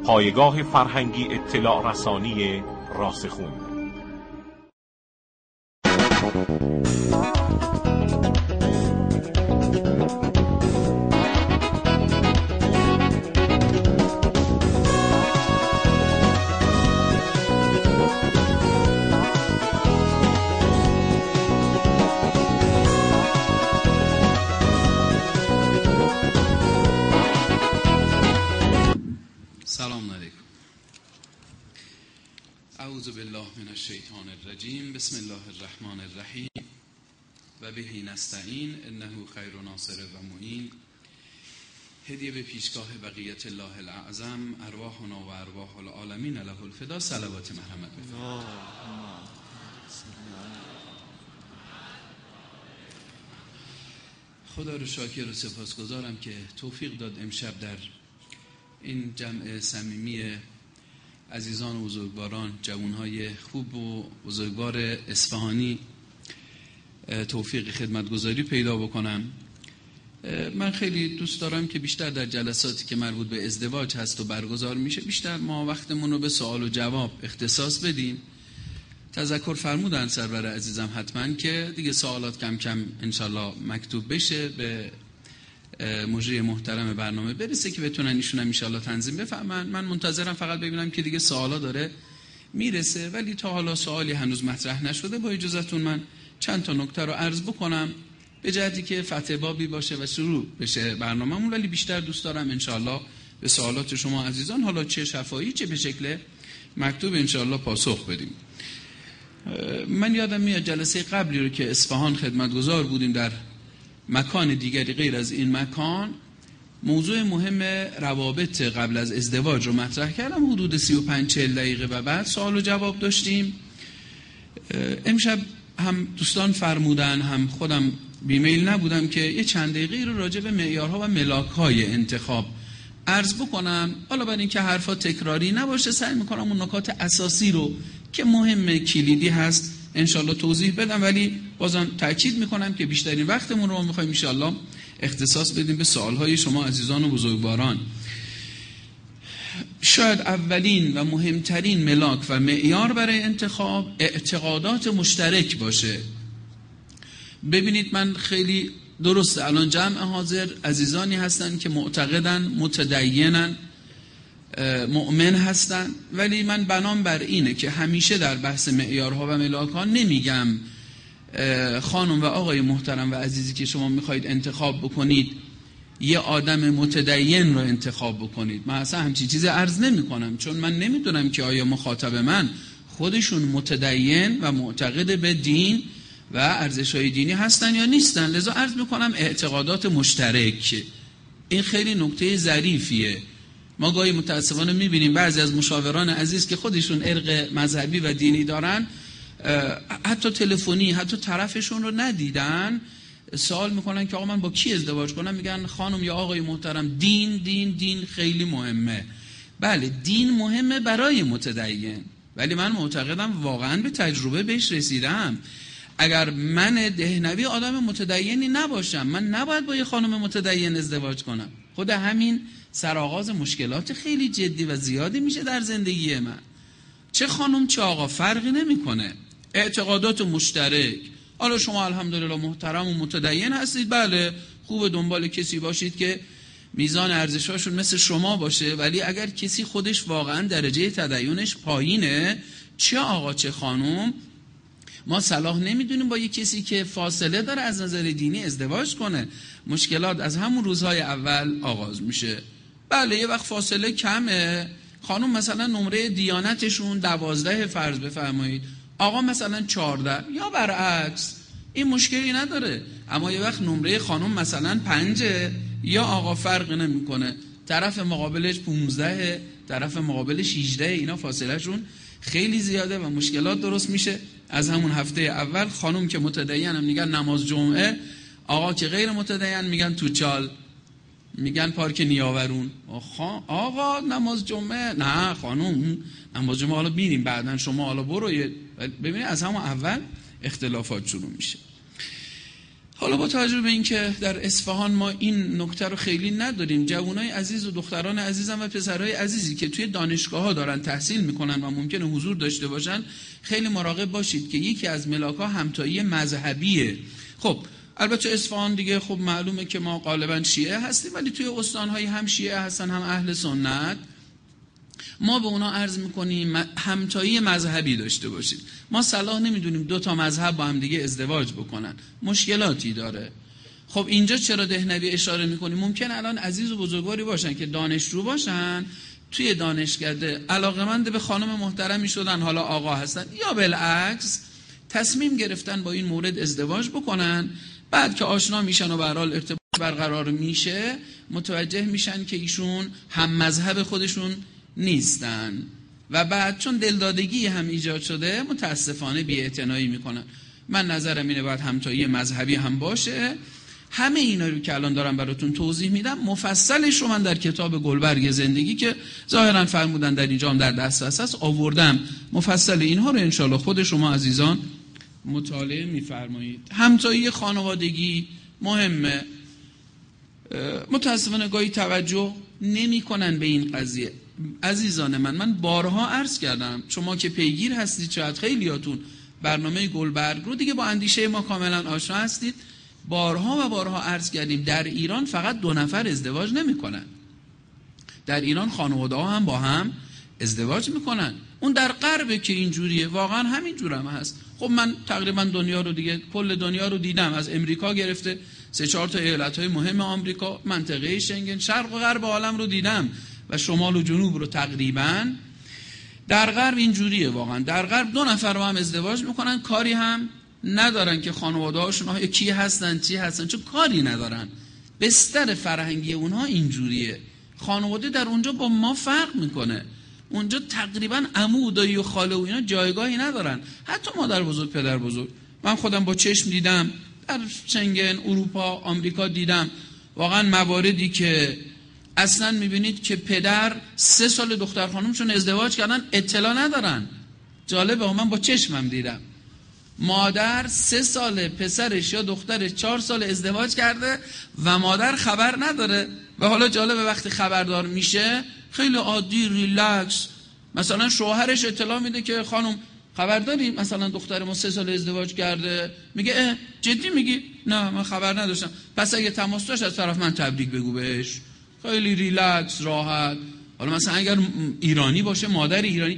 پایگاه فرهنگی اطلاع رسانی راسخون. سلام علیکم. اعوذ بالله من الشیطان الرجیم. بسم الله الرحمن الرحیم و بهی نستعین انه خیر ناصر و معین. هدیه به پیشگاه بقیت الله الاعظم، ارواحنا و ارواح العالمین له الفدا. صلوات مرحمت بفرمایید. خدا رو شاکر و سپاسگزارم که توفیق داد امشب در این جمع صمیمی عزیزان و بزرگواران، جوانهای خوب و بزرگوار اصفهانی توفیق خدمتگزاری پیدا بکنم. من خیلی دوست دارم که بیشتر در جلساتی که مربوط به ازدواج هست و برگزار میشه بیشتر ما وقتمون رو به سوال و جواب اختصاص بدیم. تذکر فرمودن سرور عزیزم حتما که دیگه سوالات کم کم انشالله مکتوب بشه، به مجری محترم برنامه برسه که بتونن ایشون هم انشالله تنظیم بفهمن. من منتظرم فقط ببینم که دیگه سوالا داره میرسه، ولی تا حالا سوالی هنوز مطرح نشده. با اجازهتون من چند تا نکته رو عرض بکنم به جهتی که فتح بابی باشه و شروع بشه برنامه‌مون، ولی بیشتر دوست دارم انشالله به سوالات شما عزیزان، حالا چه شفاهی چه به شکل مکتوب، انشالله پاسخ بدیم. من یادم میاد جلسه قبلی رو که اصفهان خدمتگزار بودیم در مکان دیگری غیر از این مکان، موضوع مهم روابط قبل از ازدواج رو مطرح کردم. حدود 35-40 دقیقه و بعد سوال و جواب داشتیم. امشب هم دوستان فرمودن، هم خودم بیمیل نبودم که یه چند دقیقه رو راجع به معیارها و ملاک‌های انتخاب عرض بکنم. حالا برای اینکه حرفا تکراری نباشه سعی میکنم اون نکات اساسی رو که مهم کلیدی هست انشالله توضیح بدم، ولی بازم تأکید میکنم که بیشترین وقتمون رو میخوایم انشالله اختصاص بدیم به سوالهای شما عزیزان و بزرگواران. شاید اولین و مهمترین ملاک و معیار برای انتخاب اعتقادات مشترک باشه. ببینید من خیلی درسته الان جمع حاضر عزیزانی هستن که معتقدن، متدینن، مؤمن هستن، ولی من بنام بر اینه که همیشه در بحث معیارها و ملاک‌ها نمیگم خانم و آقای محترم و عزیزی که شما میخواید انتخاب بکنید یه آدم متدین رو انتخاب بکنید. من اصلا همچین چیزی عرض نمی کنم، چون من نمیدونم که آیا مخاطب من خودشون متدین و معتقد به دین و ارزش‌های دینی هستن یا نیستن. لذا عرض میکنم اعتقادات مشترک. این خیلی نکته ظریفیه. ما گاهی متاسفانه میبینیم بعضی از مشاوران عزیز که خودشون ارق مذهبی و دینی دارن، حتی تلفنی حتی طرفشون رو ندیدن سوال میکنن که آقا من با کی ازدواج کنم، میگن خانم یا آقای محترم دین دین دین خیلی مهمه. بله دین مهمه برای متدین، ولی من معتقدم واقعا به تجربه بهش رسیدم. اگر من دهنوی آدم متدینی نباشم من نباید با یه خانم متدین ازدواج کنم. خود همین سرآغاز مشکلات خیلی جدی و زیادی میشه در زندگی من. چه خانم چه آقا فرقی نمیکنه، اعتقادات مشترک. حالا شما الحمدلله محترم و متدین هستید، بله خوب دنبال کسی باشید که میزان ارزشاشون مثل شما باشه، ولی اگر کسی خودش واقعا درجه تدینش پایینه، چه آقا چه خانم، ما صلاح نمیدونیم با یه کسی که فاصله داره از نظر دینی ازدواج کنه. مشکلات از همون روزهای اول آغاز میشه. بله یه وقت فاصله کمه، خانم مثلا نمره دیانتشون 12 فرض بفرمایید، آقا مثلا 14 یا برعکس، این مشکلی نداره. اما یه وقت نمره خانم مثلا 5 یا آقا فرق نمیکنه، طرف مقابلش 15 طرف مقابلش 18، اینا فاصله شون خیلی زیاده و مشکلات درست میشه. از همون هفته اول خانم که متدین هم میگن نماز جمعه، آقا که غیر متدین میگن تو چال، میگن پارک نیاورون. آقا نماز جمعه، نه خانم نماز جمعه حالا بینیم بعدن، شما حالا برو. ببینید از همون اول اختلافات شروع میشه. حالا با توجه به اینکه در اصفهان ما این نکته رو خیلی نداریم، جوانای عزیز و دختران عزیزم و پسرای عزیزی که توی دانشگاه‌ها دارن تحصیل میکنن و ممکنه حضور داشته باشن، خیلی مراقب باشید که یکی از ملاک‌ها همتایی مذهبیه. خب البته اصفهان دیگه خب معلومه که ما غالبا شیعه هستیم، ولی توی استان‌های هم شیعه هستن هم اهل سنت. ما به اونا عرض میکنیم همتایی مذهبی داشته باشید. ما صلاح نمیدونیم دو تا مذهب با هم دیگه ازدواج بکنن، مشکلاتی داره. خب اینجا چرا دهنوی اشاره میکنیم؟ ممکن الان عزیز و بزرگواری باشن که دانشجو باشن، توی دانشکده علاقمند به خانم محترمی شدن، حالا آقا هستن، یا بالعکس تصمیم گرفتن با این مورد ازدواج بکنن، بعد که آشنا میشن و به هر حال ارتباط برقرار میشه متوجه میشن که ایشون هم مذهب خودشون نیستن و بعد چون دلدادگی هم ایجاد شده متاسفانه بی‌اعتنایی میکنن. من نظرم اینه باید همتایی مذهبی هم باشه. همه اینا رو که الان دارم براتون توضیح میدم مفصلش رو من در کتاب گلبرگ زندگی که ظاهرا فرمودن در اینجا هم در دسترس هست آوردم. مفصل اینها رو انشالله خود شما عزیزان مطالعه میفرمایید. همتایی خانوادگی مهمه. متاسفانه گاهی توجه نمی‌کنن به این قضیه. عزیزان من بارها عرض کردم، شما که پیگیر هستید، شاید خیلیاتون برنامه گلبرگ رو دیگه با اندیشه ما کاملا آشنا هستید. بارها و بارها عرض کردیم در ایران فقط 2 نفر ازدواج نمی‌کنن. در ایران خانواده‌ها هم با هم ازدواج میکنن. اون در غربه که اینجوریه، واقعا همین جور هم هست. خب من تقریبا دنیا رو دیگه کل دنیا رو دیدم، از امریکا گرفته 3-4 تا ایالت‌های مهم آمریکا، منطقه شنگن، شرق و غرب عالم رو دیدم و شمال و جنوب رو تقریبا. در غرب اینجوریه واقعا. در غرب 2 نفر با هم ازدواج میکنن، کاری هم ندارن که خانواده‌هاشون کی هستن چی هستن، چون کاری ندارن. بستر فرهنگی اونها اینجوریه. خانواده در اونجا با ما فرق میکنه. اونجا تقریبا عمو و دایی و خاله و اینا جایگاهی ندارن، حتی مادر بزرگ پدر بزرگ. من خودم با چشم دیدم در شنگن، اروپا، آمریکا دیدم واقعا مواردی که اصلا میبینید که پدر 3 سال دختر خانومشون ازدواج کردن اطلاع ندارن. جالبه، من با چشمم دیدم. مادر 3 سال پسرش یا دخترش 4 سال ازدواج کرده و مادر خبر نداره. و حالا جالبه وقتی خبردار میشه خیلی عادی ریلکس، مثلا شوهرش اطلاع میده که خانم خبر داری مثلا دختر ما 3 سال ازدواج کرده؟ میگه جدی میگی؟ نه من خبر نداشتم. پس اگه تماس داشت از طرف من تبریک بگو بهش. خیلی ریلکس راحت. حالا مثلا اگر ایرانی باشه، مادر ایرانی،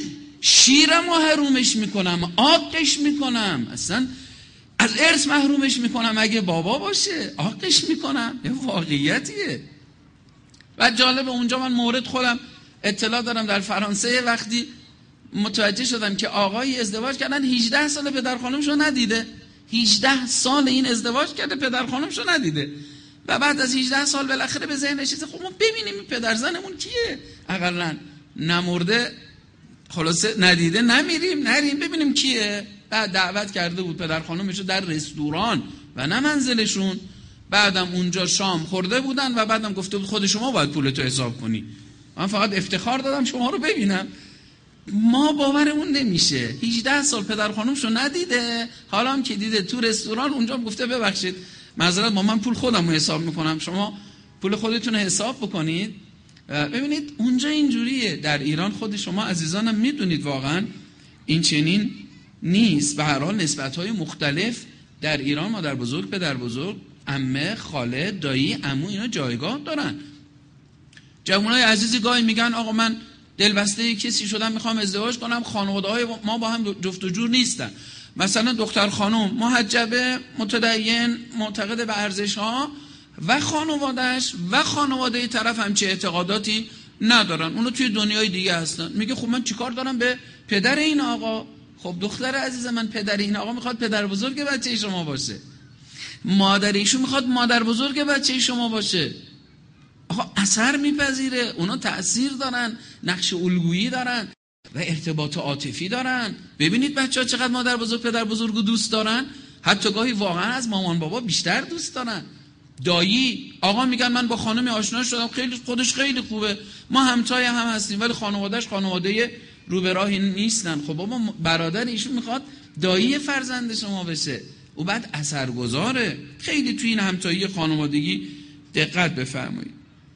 شیرم و حرومش میکنم، آقش میکنم، اصلا از ارث محرومش میکنم. اگه بابا باشه آقش میکنم. یه واقعیتیه. و جالب اونجا من مورد خودم اطلاع دارم، در فرانسه وقتی متوجه شدم که آقایی ازدواج کردن 18 سال پدر خانومشو ندیده. 18 سال این ازدواج کرده پدر خانومشو ندیده و بعد از 18 سال بالاخره به ذهنش رسید خب ما ببینیم این پدر زنمون کیه، اقلا نمرده خلاصه ندیده نریم ببینیم کیه. بعد دعوت کرده بود پدر خانومشو در رستوران و نه منزلشون. بعدم اونجا شام خورده بودن و بعدم گفته بود خود شما باید پولتو حساب کنی، من فقط افتخار دادم شما رو ببینم. ما باورمون نمیشه 18 سال پدر خانومشو ندیده، حالا هم که دیده تو رستوران اونجا هم گفته ببخشید معذرت من پول خودم رو حساب میکنم، شما پول خودتون حساب بکنید. ببینید اونجا اینجوریه. در ایران خود شما عزیزانم میدونید واقعا این چنین نیست. به هر حال نسبت‌های مختلف در ایران مادر بزرگ، پدر بزرگ، عمه، خاله، دایی، عمو اینا جایگاه دارن. جوانای عزیزی گاهی میگن آقا من دلبسته کسی شدم میخوام ازدواج کنم، خانواده‌های ما با هم جفت و جور نیستن. مثلا دختر خانم محجبه، متدین، معتقد به ارزش‌ها و خانواده‌اش و خانواده طرف همچه اعتقاداتی ندارن، اونو توی دنیای دیگه هستن. میگه خب من چیکار دارم به پدر این آقا؟ خب دختر عزیز من پدر این آقا میخواد پدر بزرگ بچه شما باشه، مادر ایشون میخواد مادر بزرگ بچه شما باشه. آقا اثر میپذیره، اونا تأثیر دارن، نقش الگویی دارن و ارتباط عاطفی دارن. ببینید بچه‌ها چقدر مادر بزرگ پدر بزرگ رو دوست دارن، حتی گاهی واقعا از مامان بابا بیشتر دوست دارن. دایی آقا میگن من با خانم آشنا شدم، خیلی خودش خیلی خوبه، ما همتای هم هستیم، ولی خانواده‌اش خانواده رو به راهی نیستن. خب بابا برادر ایشون میخواد دایی فرزند شما بشه، او بعد اثرگذاره. خیلی توی این همتایی خانوادگی دقت بفرمایید.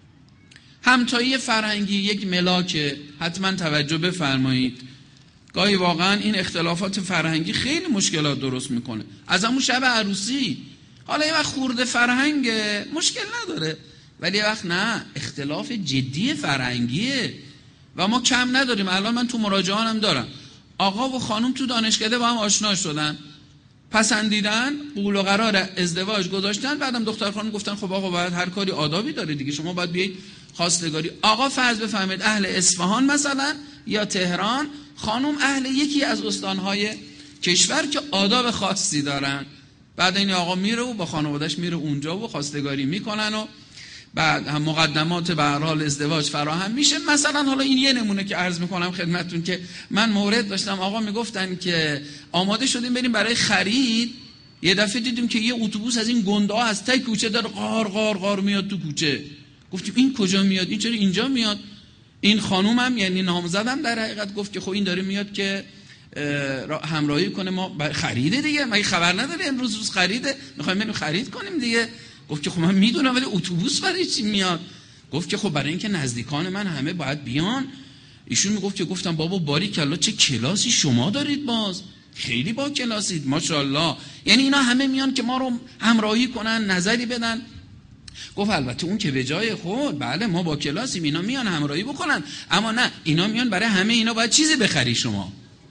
همتایی فرهنگی یک ملاکه، حتما توجه بفرمایید. گاهی واقعا این اختلافات فرهنگی خیلی مشکلات درست میکنه. از همون شب عروسی، حالا یه وقت خورده فرهنگه مشکل نداره، ولی یه وقت نه، اختلاف جدی فرهنگیه و ما کم نداریم. الان من تو مراجعانم دارم آقا و خانم تو دانشکده با هم آشنا شدن، پسندیدن، قول و قرار ازدواج گذاشتن، بعدم دختر خانم گفتن خب آقا باید هر کاری آدابی داره دیگه، شما باید بیایید خواستگاری. آقا فرض بفهمید اهل اصفهان مثلا یا تهران، خانم اهل یکی از استانهای کشور که آداب خاصی دارن. بعد این آقا میره و با خانواده‌اش میره اونجا و خواستگاری میکنن و بعد هم مقدمات به هر حال ازدواج فراهم میشه. مثلا حالا این یه نمونه که عرض میکنم خدمتتون که من مورد داشتم، آقا میگفتن که آماده شدیم بریم برای خرید، یه دفعه دیدیم که یه اتوبوس از این گنده ها از ته کوچه داره غار غار غار میاد تو کوچه. گفتیم این کجا میاد؟ این چرا اینجا میاد؟ این خانومم یعنی نامزدم در حقیقت گفت که خب این داره میاد که همراهی کنه ما خریده دیگه، مگه خبر نداری امروز روز خریده، میخوایم بریم خرید کنیم دیگه. گفت که خب من میدونم ولی اتوبوس برای چی میاد؟ گفت که خب برای اینکه نزدیکان من همه باید بیان. ایشون میگفت که گفتم بابا باریکلا چه کلاسی شما دارید، باز خیلی با کلاسید ماشاءالله، یعنی اینا همه میان که ما رو همراهی کنن، نظری بدن. گفت البته اون که به جای خود، بله ما با کلاسیم، اینا میان همراهی بکنن، اما نه اینا میان برای همه اینا باید چیزی بخری شما.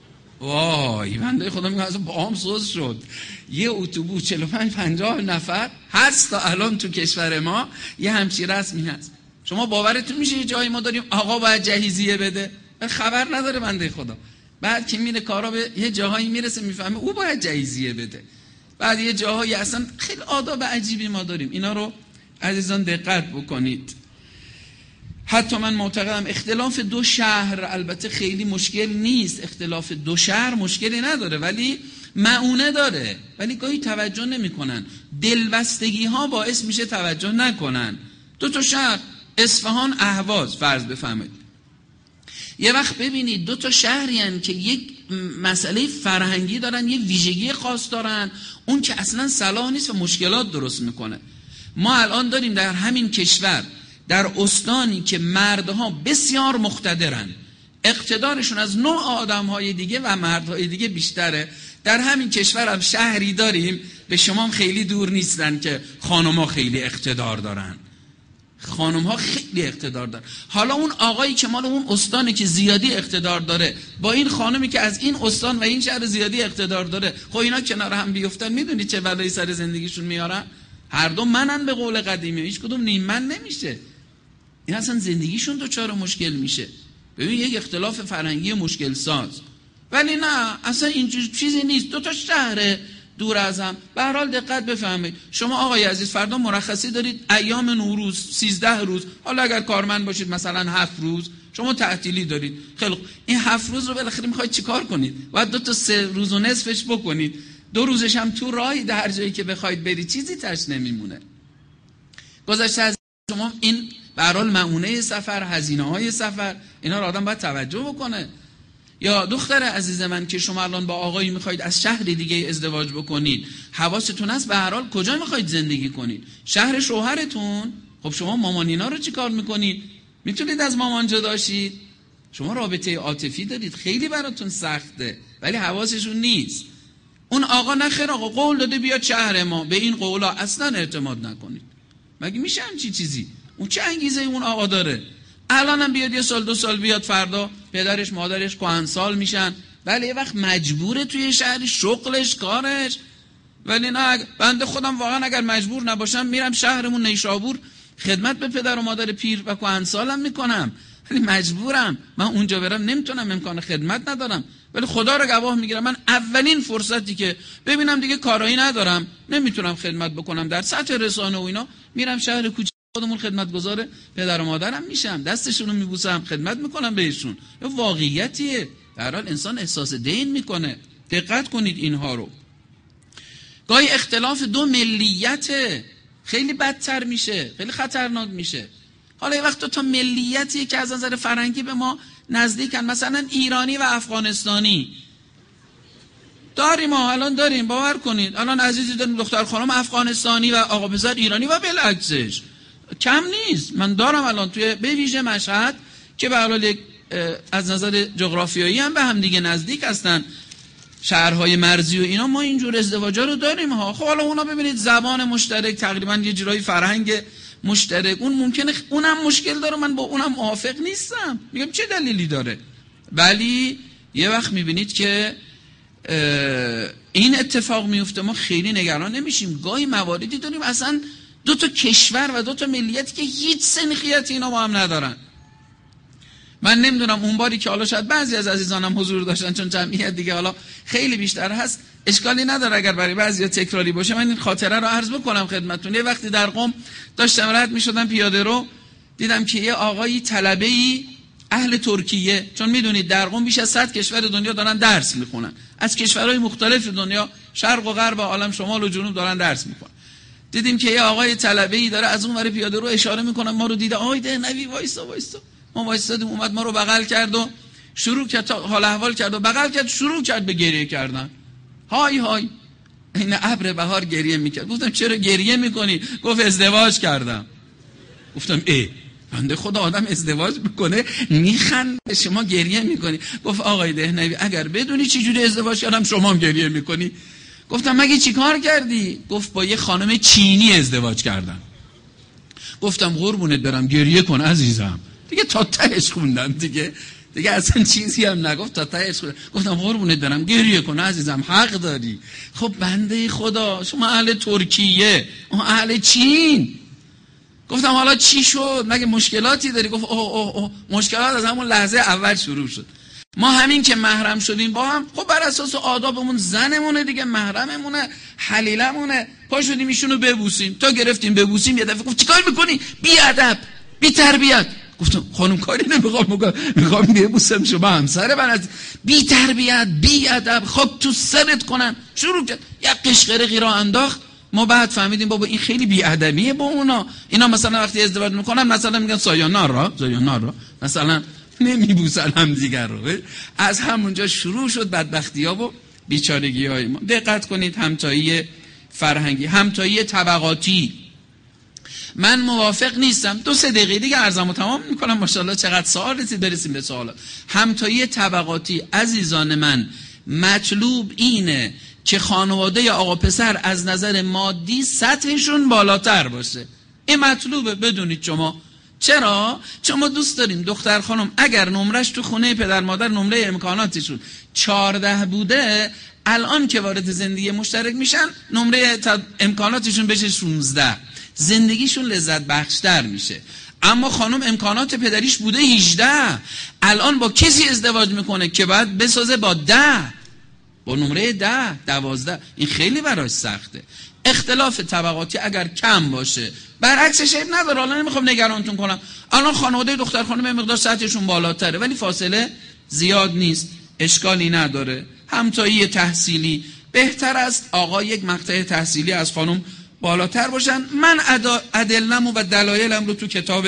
وای بنده خدا میگه اصلا باهم سوز شد. یه اتوبوس 45-50 نفر هست تا الان تو کشور ما، یه همچین رسمی هست. شما باورتون میشه یه جایی ما داریم آقا باید جهیزیه بده، خبر نداره بنده خدا. بعد که میره کارا به یه جاهایی میرسه میفهمه او باید جهیزیه بده. بعد یه جاهایی اصلا خیلی آداب عجیبی ما داریم. اینا رو عزیزان دقت بکنید. حتی من معتقدم اختلاف دو شهر البته خیلی مشکل نیست، اختلاف دو شهر مشکلی نداره ولی معونه داره، ولی گاهی توجه نمی‌کنن. دلبستگی ها باعث میشه توجه نکنن. دو تا شهر اصفهان اهواز فرض بفرمایید، یه وقت ببینید دو تا شهری هستند که یک مسئله فرهنگی دارن، یه ویژگی خاص دارن، اون که اصلا صلاح نیست و مشکلات درست میکنه. ما الان داریم در همین کشور در استانی که مردها بسیار مقتدرن، اقتدارشون از نوع آدمهای دیگه و مردهای دیگه بیشتره، در همین کشور هم شهری داریم به شما خیلی دور نیستن که خانم‌ها خیلی اقتدار دارن، خانم‌ها خیلی اقتدار دارن. حالا اون آقایی که مال اون استانی که زیادی اقتدار داره با این خانمی که از این استان و این شهر زیادی اقتدار داره، خب اینا کنار هم بیفتن میدونی چه بلایی سر زندگیشون میارن؟ هر دو منن به قول قدیمی، هیچ کدوم نیم من نمیشه. این اصلا زندگیشون دچار مشکل میشه. ببین یک اختلاف فرهنگی مشکل ساز. ولی نه اصلا اینجور چیزی نیست، دو تا شهر دور از هم. به هر حال دقت بفهمید. شما آقای عزیز فردا مرخصی دارید ایام نوروز 13 روز، حالا اگر کارمند باشید مثلا 7 روز شما تعطیلی دارید. خیلی این 7 روز رو بالاخره میخواید چیکار کنید؟ باید 2 تا 3 روز و نصفش بکنید. 2 روزش هم تو راهی در جایی که بخواید برید چیزی تاش نمیمونه. گذشته از شما این به هر حال معونه سفر، هزینه‌های سفر، اینا رو آدم باید توجه بکنه. یا دختر عزیز من که شما الان با آقایی میخواید از شهر دیگه ازدواج بکنید، حواستون هست به هر حال کجا میخواید زندگی کنید؟ شهر شوهرتون. خب شما مامانینا رو چیکار میکنید؟ میتونید از مامان جدا شید؟ شما رابطه عاطفی دارید، خیلی براتون سخته ولی حواسشون نیست. اون آقا نخیر آقا قول داده بیاد شهر ما، به این قولا اصلا اعتماد نکنید. مگه میشه همچی چیزی؟ اون چه انگیزه اون آقا داره؟ الانم بیاد 1 سال 2 سال بیاد، فردا پدرش مادرش کهنسال میشن. بله یه وقت مجبوره توی شهر شغلش کارش، ولی نه بنده خودم واقعا اگر مجبور نباشم میرم شهرمون نیشابور خدمت به پدر و مادر پیر و کهنسالم میکنم، ولی مجبورم. من اونجا برم نمیتونم، امکان خدمت ندارم. ولی خدا رو گواه میگیرم من اولین فرصتی که ببینم دیگه کارایی ندارم، نمیتونم خدمت بکنم در سطح رسانه و اینا، میرم شهر کوچه خودمون خدمتگزار پدر و مادرم میشم، دستشون رو میبوسم، خدمت میکنم بهشون. یه واقعیتیه. در حال انسان احساس دین میکنه. دقت کنید اینها رو. گاهی اختلاف دو ملیت خیلی بدتر میشه، خیلی خطرناک میشه. حالا یه وقت تا ملیتیه که از نظر فرهنگی به ما نزدیکن، مثلا ایرانی و افغانستانی. داریم الان داریم، باور کنید الان عزیزی داریم دختر خانم افغانستانی و آقا پسر ایرانی و بالعکسش، کم نیست. من دارم الان توی به ویژه مشهد که به حال از نظر جغرافیایی هم به هم دیگه نزدیک هستن، شهرهای مرزی و اینا، ما اینجور ازدواجا رو داریم ها. خب حالا اونا ببینید زبان مشترک، تقریبا یه جورایی فرهنگ مشترک، اون ممکنه اونم مشکل داره، من با اونم موافق نیستم، میگم چه دلیلی داره. ولی یه وقت میبینید که این اتفاق میفته، ما خیلی نگران نمیشیم. گاهی مواردی داریم اصلا دو تا کشور و دو تا ملیتی که هیچ سنخیتی اینا با هم ندارن. من نمیدونم اون باری که حالا شاید بعضی از عزیزانم حضور داشتن، چون جمعیت دیگه حالا خیلی بیشتر هست، اشکالی نداره اگر برای بعضیا تکراری باشه. من این خاطره رو عرض بکنم خدمتتون. یه وقتی در قم داشتم رد میشدم پیاده رو، دیدم که یه آقایی طلبه‌ای اهل ترکیه، چون میدونید در قم بیش از 100 کشور دنیا دارن درس میخونن، از کشورهای مختلف دنیا، شرق و غرب و عالم شمال و جنوب دارن درس میخونن. دیدیم که یه آقای طلبه‌ای داره از اون ور پیاده رو اشاره میکنه، ما رو دیده، آی ده نبی وایسا. ما وایسادیم، اومد ما رو بغل کرد و شروع کرد حال احوال کرد و بغل کرد، شروع کرد به گریه کردن. های این ابر بهار گریه میکرد. گفتم چرا گریه میکنی؟ گفت ازدواج کردم. گفتم بنده خدا آدم ازدواج میکنه میخنده، شما گریه میکنی؟ گفت آقای دهنوی اگر بدونی چه جوری ازدواج کردم شما هم گریه میکنی. گفتم مگه چی کار کردی؟ گفت با یه خانم چینی ازدواج کردم. گفتم قربونت برم گریه کن عزیزم، دیگه تا تهش خوندم، دیگه اصلا چیزی هم نگفت، تا تهش خوندم. گفتم قربونت برم گریه کن عزیزم، حق داری. خب بنده خدا شما اهل ترکیه، اون اهل چین. گفتم حالا چی شد؟ مگه مشکلاتی داری؟ گفت اوه مشکلات از همون لحظه اول شروع شد. ما همین که محرم شدیم با هم، خب بر اساس آدابمون زنمونه دیگه، محرممونه، حلیلمونه، پا شدیم ایشونو ببوسیم. تا گرفتیم ببوسیم یه دفعه گفت چیکار میکنی؟ بی ادب، بی تربیت. گفتم خانم کاری نمیخوام، میخوام ببوسم شما همسر من، بی تربیت، بی ادب، خب تو سرت کنن. شروع کرد یک قشقرقی را انداخت. ما بعد فهمیدیم بابا این خیلی بی‌ادبیه با اونا. اینا مثلا وقتی ازدواج میکنن مثلا میگن سایانارا مثلا نمیبوسن هم دیگر رو. از همونجا شروع شد بدبختی‌ها و بیچارگی‌های ما. دقت کنید، همتایی فرهنگی، همتایی طبقاتی، من موافق نیستم. 2-3 دقیقه دیگه عرضمو تمام میکنم. ماشاءالله چقدر سوال رسید، برسیم به سوالات. همتایی طبقاتی عزیزان من، مطلوب اینه که خانواده آقا پسر از نظر مادی سطحشون بالاتر باشه. این مطلوبه، بدونید شما. چرا؟ چون ما دوست داریم دختر خانم اگر نمرش تو خونه پدر مادر، نمره امکاناتشون 14 بوده، الان که وارد زندگی مشترک میشن نمره امکاناتشون بشه 16، زندگیشون لذت بخشتر میشه. اما خانم امکانات پدریش بوده 18، الان با کسی ازدواج میکنه که باید بسازه با 10، با نمره 10، 12. این خیلی براش سخته. اختلاف طبقاتی اگر کم باشه، برعکسش عیب نداره. حالا نمیخوام نگرانتون کنم، الان خانواده دختر خانم مقدار سطحشون بالاتره ولی فاصله زیاد نیست، اشکالی نداره. همتایی تحصیلی بهتر است آقا یک مقطع تحصیلی از خانم بالاتر باشن. من ادله‌مو و دلایلم رو تو کتاب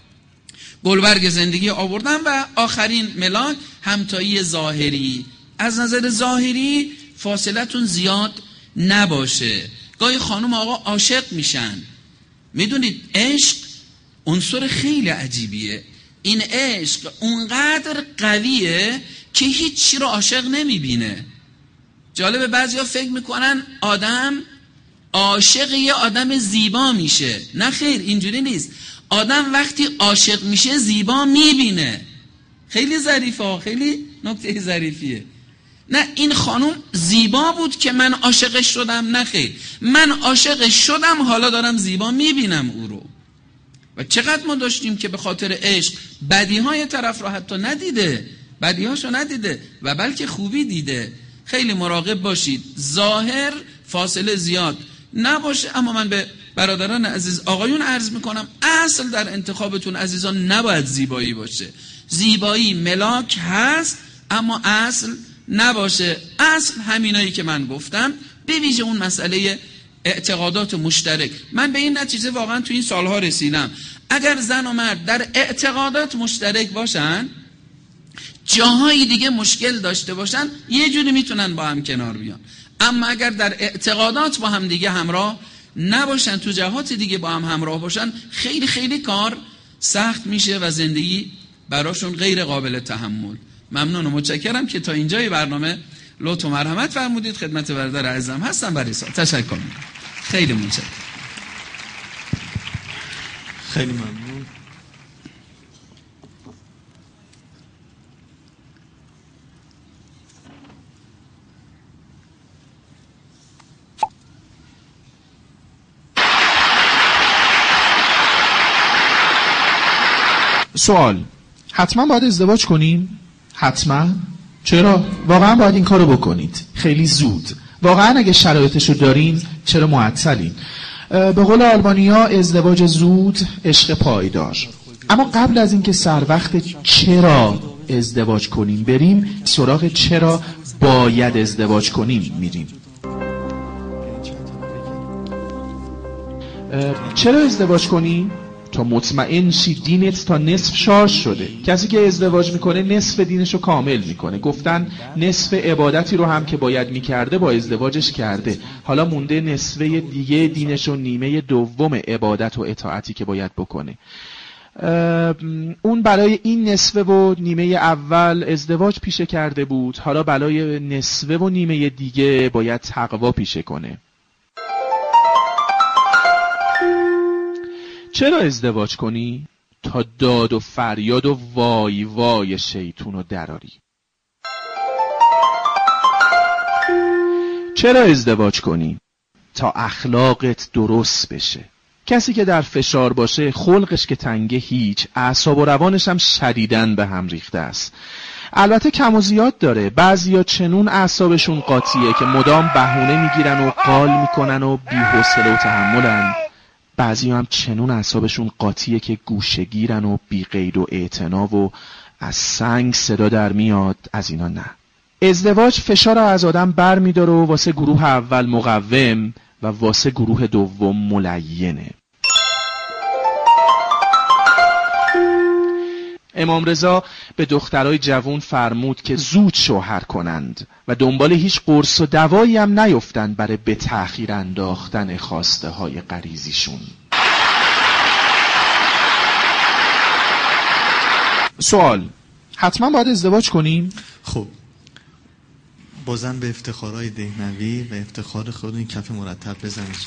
گلبرگ زندگی آوردم. و آخرین ملاک، همتایی ظاهری. از نظر ظاهری فاصلتون زیاد نباشه. گاهی خانم آقا عاشق میشن. میدونید عشق عنصر خیلی عجیبیه. این عشق اونقدر قویه که هیچ چی رو عاشق نمیبینه. جالبه بعضیا فکر میکنن آدم عاشق یه آدم زیبا میشه. نه خیر، اینجوری نیست. آدم وقتی عاشق میشه زیبا میبینه. خیلی ظریفه، خیلی نکته ظریفیه. نه این خانم زیبا بود که من عاشقش شدم، نه خیر، من عاشقش شدم حالا دارم زیبا میبینم او رو. و چقدر ما داشتیم که به خاطر عشق بدیهای طرف رو حتی ندیده، بدیهاشو ندیده و بلکه خوبی دیده. خیلی مراقب باشید ظاهر فاصله زیاد نباشه. اما من به برادران عزیز آقایون عرض میکنم اصل در انتخابتون عزیزان نباید زیبایی باشه. زیبایی ملاک هست اما اصل نباشه. اصل همینایی که من گفتم، به ویژه اون مسئله اعتقادات مشترک. من به این نتیجه واقعا تو این سالها رسیدم، اگر زن و مرد در اعتقادات مشترک باشن جاهای دیگه مشکل داشته باشن یه جوری میتونن با هم کنار بیان. اما اگر در اعتقادات با هم دیگه همراه نباشن، تو جهات دیگه با هم همراه باشن، خیلی خیلی کار سخت میشه و زندگی براشون غیر قابل تحمل. ممنون و متشکرم که تا اینجای برنامه لطف و مرحمت فرمودید. خدمت برادر عزیزم هستم برای سوال. تشکر میکنم. خیلی متشکرم. خیلی ممنون. سوال: حتما باید ازدواج کنیم؟ حتما؟ چرا؟ واقعا باید این کارو بکنید؟ خیلی زود. واقعا اگه شرایطشو دارین چرا معطلین؟ به قول آلبانیا ازدواج زود، عشق پایدار. اما قبل از اینکه سر وقت چرا ازدواج کنیم بریم سراغ چرا باید ازدواج کنیم میریم. چرا ازدواج کنیم؟ تا مطمئن شی دینت تا نصف شارژ شده. کسی که ازدواج میکنه نصف دینشو کامل میکنه. گفتن نصف عبادتی رو هم که باید میکرده با ازدواجش کرده، حالا مونده نصفه دیگه دینشو، نیمه دوم عبادت و اطاعتی که باید بکنه. اون برای این نصفه و نیمه اول ازدواج پیشه کرده بود، حالا برای نصفه و نیمه دیگه باید تقوا پیشه کنه. چرا ازدواج کنی؟ تا داد و فریاد و وای وای شیطون رو دراری. چرا ازدواج کنی؟ تا اخلاقت درست بشه. کسی که در فشار باشه، خلقش که تنگه هیچ، اعصاب و روانش هم شدیداً به هم ریخته است. البته کم و زیاد داره. بعضیا چنون اعصابشون قاطیه که مدام بهونه میگیرن و قال میکنن و بی‌حوصله و تحملن. بعضی هم چنون اعصابشون قاطیه که گوشه‌گیرن و بی قید و اعتنا و از سنگ صدا در میاد. از اینا نه. ازدواج فشار از آدم بر میداره و واسه گروه اول مقوم و واسه گروه دوم ملینه. امام رضا به دخترای جوان فرمود که زود شوهر کنند و دنبال هیچ قرص و دوایی هم نیفتند برای به تأخیر انداختن خواسته های غریزیشون. سوال: حتما باید ازدواج کنیم؟ خب بازم به افتخارهای دهنوی و افتخار خود این کف مرتب بزنید.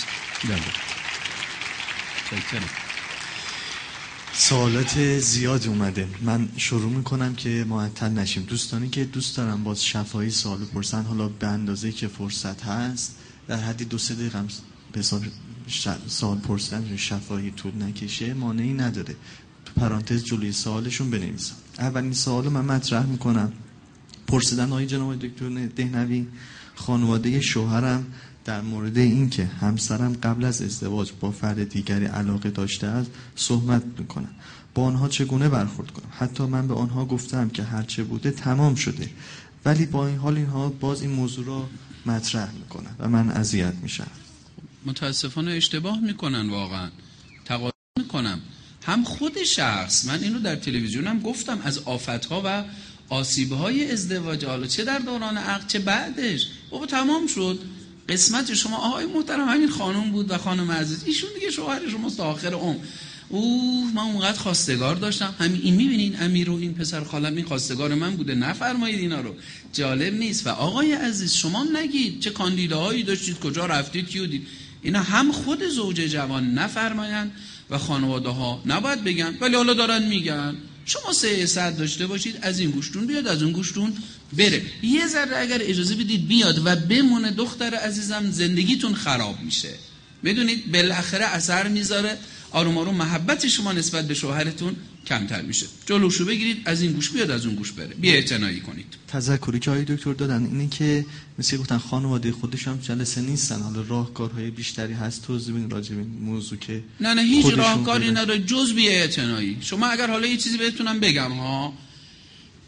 سوالات زیادی اومده. من شروع میکنم که معطل نشیم. دوستانی که دوست دارم باز شفاهی سوال پرسن، حالا به اندازه که فرصت هست در حدی 2-3 دقیقه به سوال پرسیدن شفاهی طول نکشه مانعی نداره. تو پرانتز جلوی سوالشون بنویسم. اولین سوالو من مطرح میکنم. پرسیدن آقای جناب دکتر دهنوی: خانواده شوهرم در مورد این که همسرم قبل از ازدواج با فرد دیگری علاقه داشته است صحبت میکنم. با آنها چگونه برخورد کنم؟ حتی من به آنها گفتم که هرچه بوده تمام شده، ولی با این حال اینها باز این موضوع را مطرح میکنن و من اذیت میشم. متاسفانه اشتباه میکنن، واقعا تقاضا میکنم. هم خود شخص، من اینو در تلویزیونم گفتم، از آفتها و آسیب‌های ازدواج، حالا چه در دوران عقد چه بعدش، بابا تمام شد قسمت شما. آقای محترم همین خانم بود و خانم عزیز، ایشون دیگه شوهر شماست تا آخر عمر. من اونقدر خواستگار داشتم. همین این میبینین امیر و این پسر خالم این خواستگار من بوده، نفرمایید اینا رو، جالب نیست. و آقای عزیز شما نگید چه کاندیداهایی داشتید، کجا رفتید، کیو دید. اینا هم خود زوج جوان نفرمایند و خانواده ها نباید بگن، ولی حالا دارن میگن. شما 300 داشته باشید، از این گوشتون بیاد از اون گوشتون بره. یه ذره اگر اجازه بدید بیاد و بمونه، دختر عزیزم زندگیتون خراب میشه. بدونید بالاخره اثر میذاره، آروم آروم محبت شما نسبت به شوهرتون کمتر میشه. جلوشو بگیرید، از این گوش بیاد از اون گوش بره، بی‌اعتنایی کنید. تذکری که آقای دکتر دادن اینه که مثل گفتن خانواده خودش هم جلسه نیستن، حالا راهکارهای بیشتری هست. توضیح بدین راجع به این موضوع که نه هیچ راهکاری نداره جز بی‌اعتنایی. شما اگر حالا یه چیزی بهتونم بگم ها،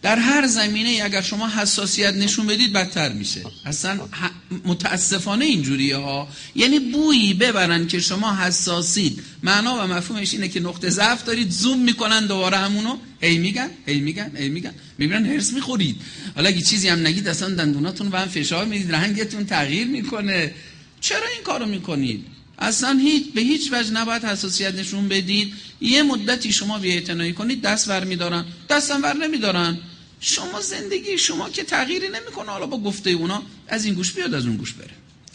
در هر زمینه اگر شما حساسیت نشون بدید بدتر میشه. اصلا متاسفانه اینجوریه ها. یعنی بویی ببرن که شما حساسید، معنا و مفهومش اینه که نقطه ضعف دارید، زوم میکنن دوباره همونو هی میگن میبینن هرس میخورید. حالا اگه چیزی هم نگید اصلا دندوناتون به هم فشار میدید، رنگتون تغییر میکنه. چرا این کارو میکنید؟ اصلا به هیچ وجه نباید حساسیت نشون بدید. یه مدتی شما بی‌اعتنایی کنید دست برمی‌دارن، دستم ور نمی‌دارن. شما زندگی شما که تغییری نمی‌کنه، حالا با گفته اونا از این گوش بیاد از اون گوش بره.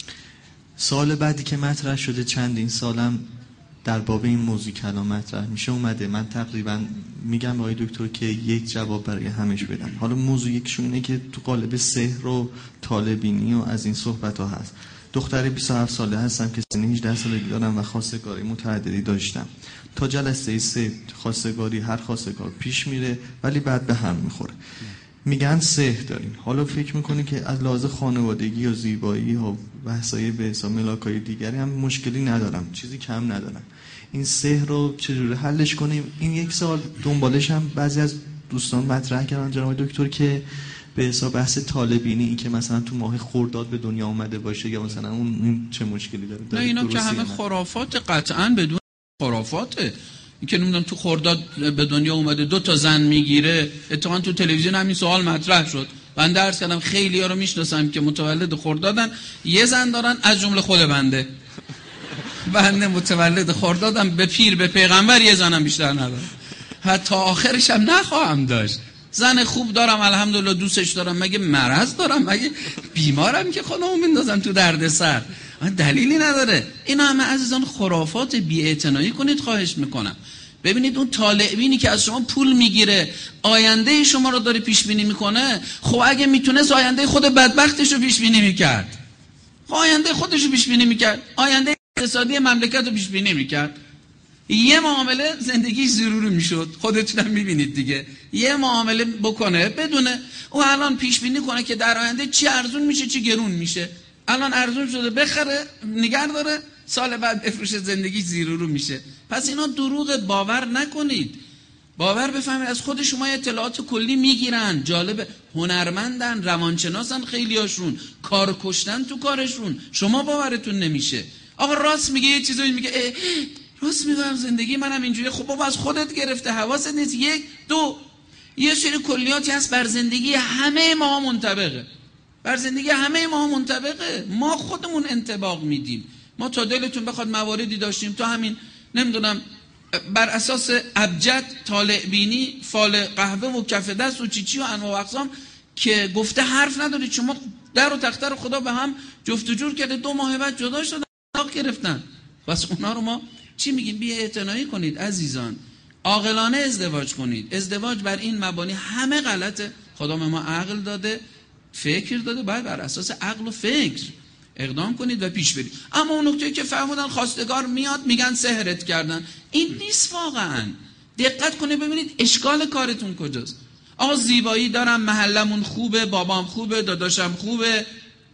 سوال بعدی که مطرح شده، چندین سالم در باب این موضوع کلام مطرح میشه اومده، من تقریبا میگم به آقای دکتر که یک جواب برای همش بدن. حالا موضوع یکشون اینه که تو قالب سحر و طالع‌بینی و از این صحبت‌ها هست. دختر 27 ساله هستم که سن 18 سالگی دارم و خواستگاری متعددی داشتم. تا جلسه 3 خواستگاری، هر خواستگار پیش میره ولی بعد به هم میخوره. میگن سحر دارین. حالا فکر میکنی که از لحاظ خانوادگی و زیبایی و بحثای به حساب ملاکای دیگری هم مشکلی ندارم، چیزی کم ندارم. این سحر رو چجوری حلش کنیم؟ این یک سال دنبالش هم بعضی از دوستان مطرح کردن جناب دکتر که به حساب بحث طالع‌بینی، این که مثلا تو ماه خرداد به دنیا اومده باشه یا مثلا اون چه مشکلی داره؟ نه اینا که همه خرافات، قطعاً بدون خرافاته. این که نمیدونم تو خرداد به دنیا اومده 2 تا زن میگیره. اتفاقا تو تلویزیون همین سوال مطرح شد. من درس کردم، خیلی‌ها رو میشناسم که متولد خردادن، یه زن دارن از جمله خود بنده. بنده متولد خردادم، به پیر به پیغمبر یه زنم بیشتر ندارم. حتی آخرش هم نخواهم داشت. زن خوب دارم الحمدلله، دوستش دارم. مگه مرض دارم؟ مگه بیمارم که خودمو میندازم تو دردسر؟ دلیلی نداره. اینا همه عزیزان خرافات. بی‌اعتنایی کنید خواهش میکنم. ببینید اون طالع‌بینی که از شما پول میگیره، آینده شما رو داره پیش بینی میکنه. خب اگه میتونست آینده خود بدبختش رو پیش بینی میکرد، خب آینده خودش رو پیش بینی میکرد، آینده اقتصادی مملکت رو پیش بینی میکرد، یه معامله زندگیش ضروری میشد. خودتون هم میبینید دیگه. یه معامله بکنه بدونه او الان پیش بینی کنه که در آینده چی ارزون میشه چی گرون میشه. الان ارزون شده بخره نگه داره، سال بعد بفروشه، زندگی ضروری میشه. پس اینا دروغ، باور نکنید. باور بفهمید از خود شما اطلاعات کلی میگیرن. جالب، هنرمندن، روانشناسن، خیلیاشون کار کشتن تو کارشون، شما باورتون نمیشه. آقا راست میگه، یه چیزایی میگه راست میگم زندگی منم اینجوری. خب بابا از خودت گرفته، حواست نیست. 1 2 یه سری کلیاتی هست بر زندگی همه ما منطبقه. بر زندگی همه ما منطبقه. ما خودمون انطباق میدیم. ما تا دلتون بخواد مواردی داشتیم تو همین نمیدونم بر اساس ابجد، طالع‌بینی، فال قهوه و کف دست و چیچی و انواع و اقسام که گفته حرف ندارید. شما در و تخته رو خدا به هم جفت و جور کرده، 2 ماه بعد جدا شدن، طلاق گرفتن. بس اونا رو ما چی میگیم؟ بی‌اعتنایی کنید عزیزان. عاقلانه ازدواج کنید. ازدواج بر این مبانی همه غلطه. خدا به ما عقل داده، فکر داده، باید بر اساس عقل و فکر اقدام کنید و پیش برید. اما اون نکته که فهمودن خواستگار میاد میگن سحرت کردن، این نیست واقعا. دقت کنید ببینید اشکال کارتون کجاست. آقا زیبایی دارم، محلمون خوبه، بابام خوبه، داداشم خوبه،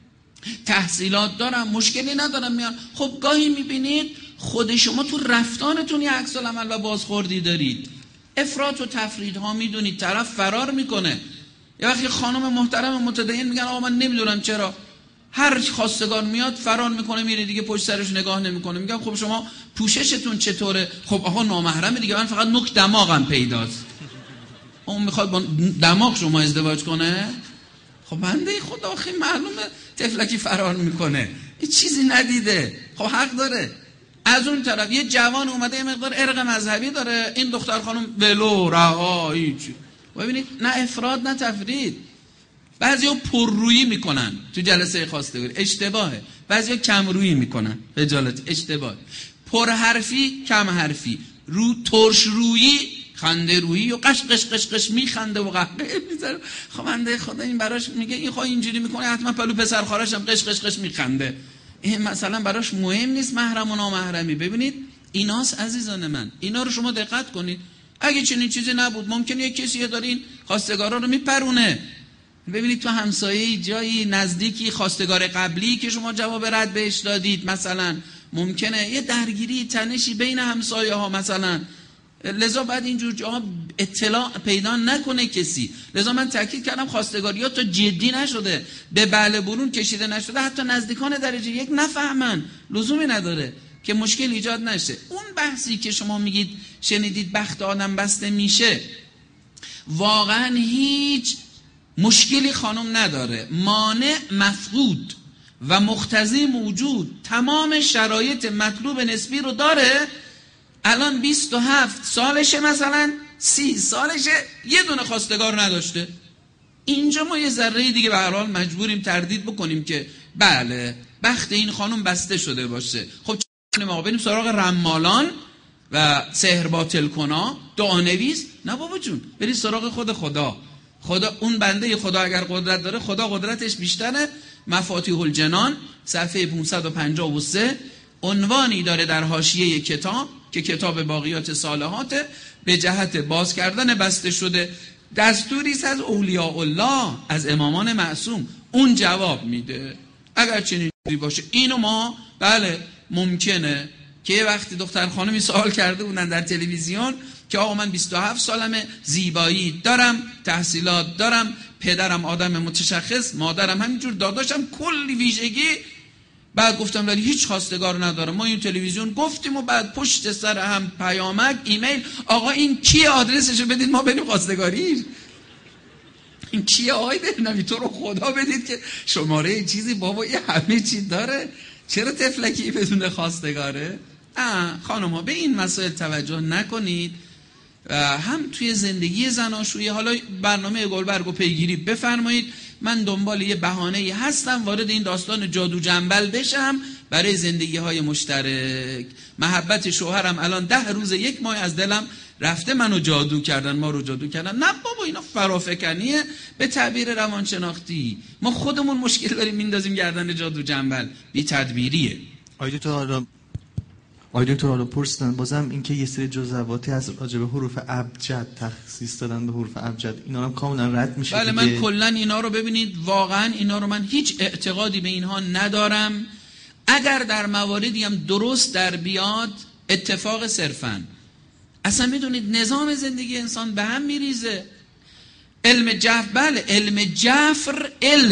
تحصیلات دارم، مشکلی ندارم، میان. خب گاهی میبینید خود شما تو رفتارتون یه عکس العمل و بازخوردی دارید. افراط و تفرید ها میدونید، طرف فرار میکنه. یه وقتی خانم محترم متدین میگن آقا من نمیدونم چرا هر خواستگار میاد فرار میکنه میره دیگه، پشت سرش نگاه نمیکنه. میگم خب شما پوششتون چطوره؟ خب آقا نامحرمه دیگه، من فقط نوک دماغم پیداست. اون میخواد با دماغ شما ازدواج کنه؟ خب بنده خدا خیلی معلومه تفلکی فرار میکنه، این چیزی ندیده. خب حق داره. از اون طرف یه جوان اومده یه مقدار ارق مذهبی داره، این دختر خانم ولو رها هیچ. ببینید نه افراد نه تفرید. بعضیا پررویی میکنن تو جلسه خواستگاری، اشتباهه. بعضیا کم رویی میکنن، خجالت، اشتباه. پر حرفی کم حرفی، ترش رویی خنده رویی و قش قش قش قش میخنده و قهقه میزنه. خب بنده خدا این براش میگه این خواهی اینجوری میکنه حتما پلو پسر خالش هم قش قش قش میخنده. این مثلا براش مهم نیست محرم و نامحرمی. ببینید ایناست عزیزان من، اینا رو شما دقت کنید. اگه چنین چیزی نبود ممکنه یک کسی داره این خواستگارا رو میپرونه. ببینید تو همسایه جایی نزدیکی خواستگار قبلی که شما جواب رد بهش دادید، مثلا ممکنه یه درگیری تنشی بین همسایه ها مثلا لذا بعد اینجور جاها اطلاع پیدا نکنه کسی. لذا من تاکید کردم خواستگاریات تا جدی نشده، به بله برون کشیده نشده، حتی نزدیکان درجه 1 نفهمن، لزومی نداره که مشکل ایجاد نشه. اون بحثی که شما میگید شنیدید بخت آدم بسته میشه، واقعا هیچ مشکلی خانم نداره، مانع مفقود و مقتضی موجود، تمام شرایط مطلوب نسبی رو داره. الان 27 سالشه، مثلا 30 سالشه، یه دونه خواستگار نداشته. اینجا ما یه ذره دیگه به هر حال مجبوریم تردید بکنیم که بله بخت این خانم بسته شده باشه. خب چه ما بریم سراغ رمالان و سحر باطل کنا، دعانویس؟ نه بابا جون، برید سراغ خود خدا. خدا اون بنده خدا اگر قدرت داره، خدا قدرتش بیشتره. مفاتیح الجنان صفحه 553 عنوانی داره در حاشیه کتاب که کتاب باقیات صالحات، به جهت باز کردن بسته شده دستوری است از اولیاء الله، از امامان معصوم. اون جواب میده اگر چنین چیزی باشه. اینو ما بله ممکنه که یه وقتی دختر خانمی سوال کرده بودن در تلویزیون که آقا من 27 سالمه، زیبایی دارم، تحصیلات دارم، پدرم آدم متشخص، مادرم همینجور، داداشم کلی ویژگی. بعد گفتم ولی هیچ خواستگار ندارم. ما این تلویزیون گفتیم و بعد پشت سر هم پیامک، ایمیل، آقا این کیه، آدرسشو بدید ما بریم خواستگاری. این کیه آقای دهنمی، تو رو خدا بدید که شماره چیزی بابا یه همه چی داره، چرا تفلکی بدون خواستگاره؟ خانم‌ها به این مسائل توجه نکنید. هم توی زندگی زناشویی، حالا برنامه گلبرگو پیگیری بفرمایید. من دنبال یه بهانه‌ای هستم وارد این داستان جادو جنبل بشم برای زندگی‌های مشترک. محبت شوهرم الان 10 روز 1 ماه از دلم رفته، منو جادو کردن، ما رو جادو کردن. نه بابا اینا فرافکنیه. به تعبیر روانشناختی ما خودمون مشکل داریم میندازیم گردن جادو جنبل، بی تدبیریه. آقای دکتر حالا پرسیدن بازم اینکه یه سری جزئیاتی از راجع به حروف ابجد تخصیص دادن به حروف ابجد، اینا هم کاملا رد میشه. بله من کلا اینا رو ببینید، واقعا اینا رو من هیچ اعتقادی به اینها ندارم. اگر در مواردی هم درست در بیاد اتفاق صرفاً. اصلا میدونید نظام زندگی انسان به هم میریزه. علم جفر، بله علم جفر،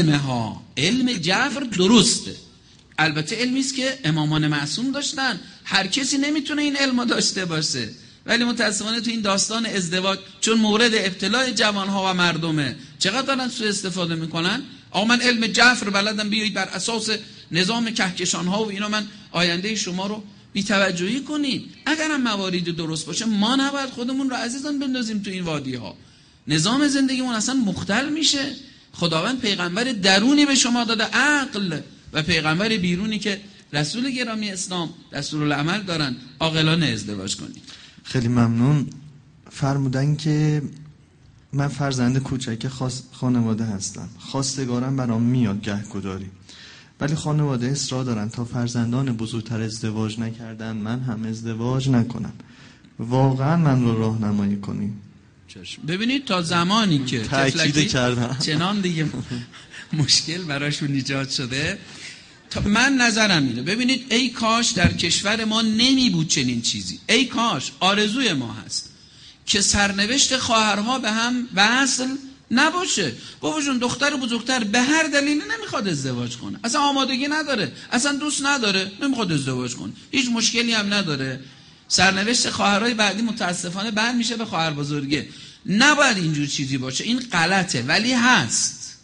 علم جفر درسته، البته علمی است که امامان معصوم داشتن، هر کسی نمیتونه این علمو داشته باشه. ولی متاسفانه تو این داستان ازدواج چون مورد ابتلاء جوانها و مردمه، چقدر دارن سوء استفاده میکنن. آقا من علم جفر بلدم، بیایید بر اساس نظام کهکشانها و اینا من آینده شما رو بی‌توجهی کنید. اگرم موارد درست باشه ما نباید خودمون رو عزیزان بندازیم تو این وادی ها. نظام زندگیمون اصلا مختل میشه. خداوند پیغمبر درونی به شما داده، عقل، و پیغمبر بیرونی که رسول گرامی اسلام دستورالعمل دارن، عاقلانه ازدواج کنید. خیلی ممنون. فرمودن که من فرزند کوچک خانواده هستم، خواستگارم برام میاد گهگداری، ولی خانواده اصرار دارن تا فرزندان بزرگتر ازدواج نکردن من هم ازدواج نکنم. واقعا من رو راهنمایی کنیم. ببینید تا زمانی که تأکید کردم چنان دیگه مشکل براشون ایجاد شده، من نظرم اینه. ببینید ای کاش در کشور ما نمی بود چنین چیزی، ای کاش، آرزوی ما هست که سرنوشت خواهرها به هم وصل نباشه. بابا جون دختر بزرگتر به هر دلیلی نمیخواد ازدواج کنه، اصلا آمادگی نداره، اصلا دوست نداره، نمیخواد ازدواج کنه، هیچ مشکلی هم نداره. سرنوشت خواهرای بعدی متاسفانه بند میشه به خواهر بزرگه. نباید اینجور چیزی باشه، این غلطه، ولی هست.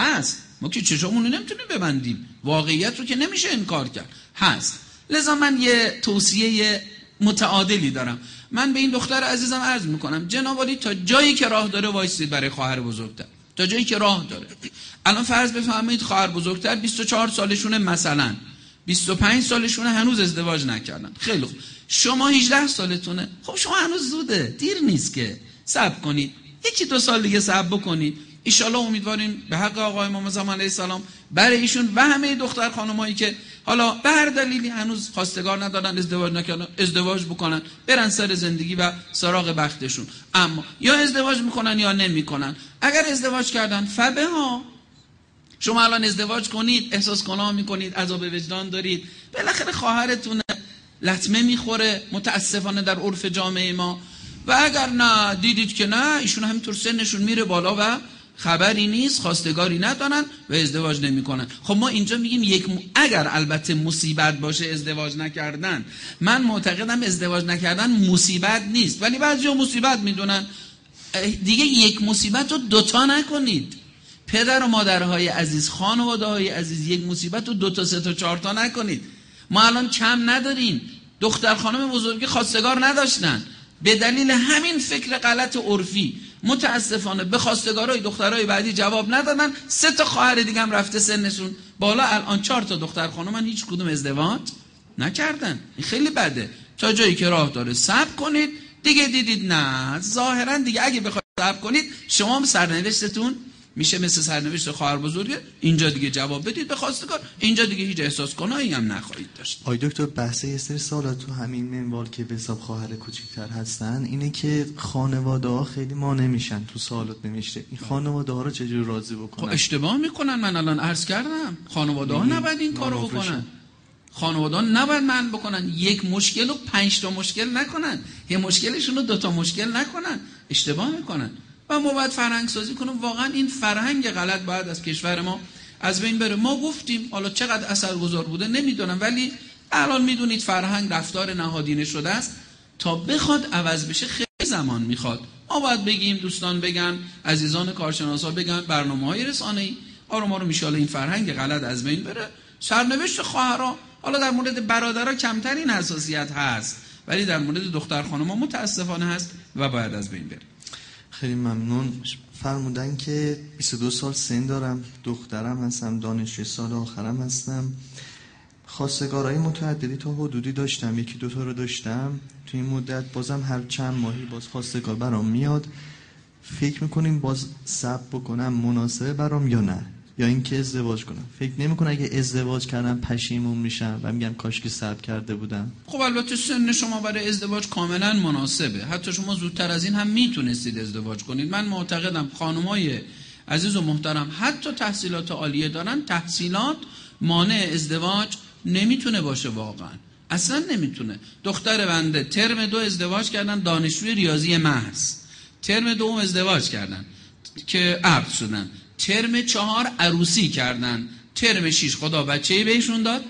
ما که چشمون رو نمیتونیم ببندیم، واقعیت رو که نمیشه انکار کرد، هست. لذا من یه توصیه متعادلی دارم. من به این دختر عزیزم عرض میکنم جناب عالی تا جایی که راه داره وایسید برای خواهر بزرگتر، تا جایی که راه داره. الان فرض بفرمایید خواهر بزرگتر 24 سالشونه، مثلا 25 سالشونه، هنوز ازدواج نکردن. خیلی خوب، شما 18 سالتونه، خب شما هنوز زوده، دیر نیست که صبر کنید، 1-2 سال دیگه صبر بکنید. ایشالله امیدواریم به حق آقای امام زمان علیه السلام برای ایشون و همه دختر خانمایی که حالا به هر دلیلی هنوز خواستگار ندارن، ازدواج نکردن، ازدواج بکنن، برن سر زندگی و سراغ بختشون. اما یا ازدواج میکنن یا نمیکنن. اگر ازدواج کردن فبه ها، شما الان ازدواج کنید، احساس گناه میکنید، عذاب وجدان دارید، بالاخره خواهرتونه، لطمه میخوره متاسفانه در عرف جامعه ما. و اگر نه دیدید که نه ایشون همینطور سنشون میره بالا و خبری نیست، خواستگاری ندارن و ازدواج نمیکنن. خب ما اینجا میگیم اگر البته مصیبت باشه ازدواج نکردن، من معتقدم ازدواج نکردن مصیبت نیست، ولی بعضیا مصیبت میدونن. دیگه یک مصیبت رو دوتا نکنید. پدر و مادرهای عزیز، خانواده های عزیز، یک مصیبت رو 2 تا 3 تا 4 تا نکنید. ما الان کم نداریم. دختر خانم بزرگی خواستگار نداشتن به دلیل همین فکر غلط عرفی. متاسفانه به خواستگارای دخترای بعدی جواب ندادن. 3 تا خواهر دیگه هم رفته سنشون بالا، الان 4 تا دختر خانم من هیچ کدوم ازدواج نکردن. این خیلی بده. تا جایی که راه داره صبر کنید. دیگه دیدید نه ظاهرا دیگه اگه بخواید صبر کنید شما هم سرنوشتتون میشه مثل سرنوشت خواهر بزرگه. اینجا دیگه جواب بدید به خواستگار، اینجا دیگه هیچ احساس کنایی هم نخواهید داشت. آقای دکتر بحث یه سری سوالا تو همین منوال که به حساب خواهر کوچیک‌تر هستن اینه که خانواده‌ها خیلی مانع میشن تو سوالات نمیشه. این خانواده‌ها رو چجوری راضی بکنن؟ خب اشتباه میکنن. من الان عرض کردم خانواده‌ها نباید این کارو بکنن. خانواده‌ها نباید من بکنن. یک مشکل رو 5 تا مشکل نکنن. یه مشکلشون رو 2 تا مشکل نکنن. اشتباه میکنن. و ما باید فرهنگ سازی کنیم. واقعا این فرهنگ غلط باید از کشور ما از بین بره. ما گفتیم حالا چقدر اثرگذار بوده نمیدونم، ولی الان میدونید فرهنگ رفتار نهادینه شده است. تا بخواد عوض بشه خیلی زمان میخواد. ما باید بگیم، دوستان بگن، عزیزان کارشناسا بگن، برنامه‌های رسانه‌ای آروم آروم ان شاء الله این فرهنگ غلط از بین بره. سرنوشت خواهرها، حالا در مورد برادرها کمتر این حساسیت هست، ولی در مورد دختر خانم‌ها متاسفانه هست و باید از بین بره. خیلی ممنون. فرمودن که 22 سال سن دارم، دخترم هستم، دانشجوی سال آخرم هستم. خواستگارای متعددی تا حدودی داشتم، 1-2 تا رو داشتم تو این مدت. بازم هر چند ماهی باز خواستگار برام میاد. فکر میکنیم باز صبر بکنم مناسبه برام یا نه، یا اینکه ازدواج کنم. فکر نمیکنم اگه ازدواج کردم پشیمون میشم و میگم کاش که صبر کرده بودم. خب البته سن شما برای ازدواج کاملا مناسبه. حتی شما زودتر از این هم میتونستید ازدواج کنید. من معتقدم خانمای عزیز و محترم حتی تحصیلات عالیه دارن، تحصیلات مانع ازدواج نمیتونه باشه. واقعا اصلا نمیتونه. دختر بنده ترم 2 ازدواج کردن، دانشجوی ریاضی محض. ترم 2 ازدواج کردن که عقد شدن. ترم 4 عروسی کردن. ترم 6 خدا بچه‌ای بهشون داد،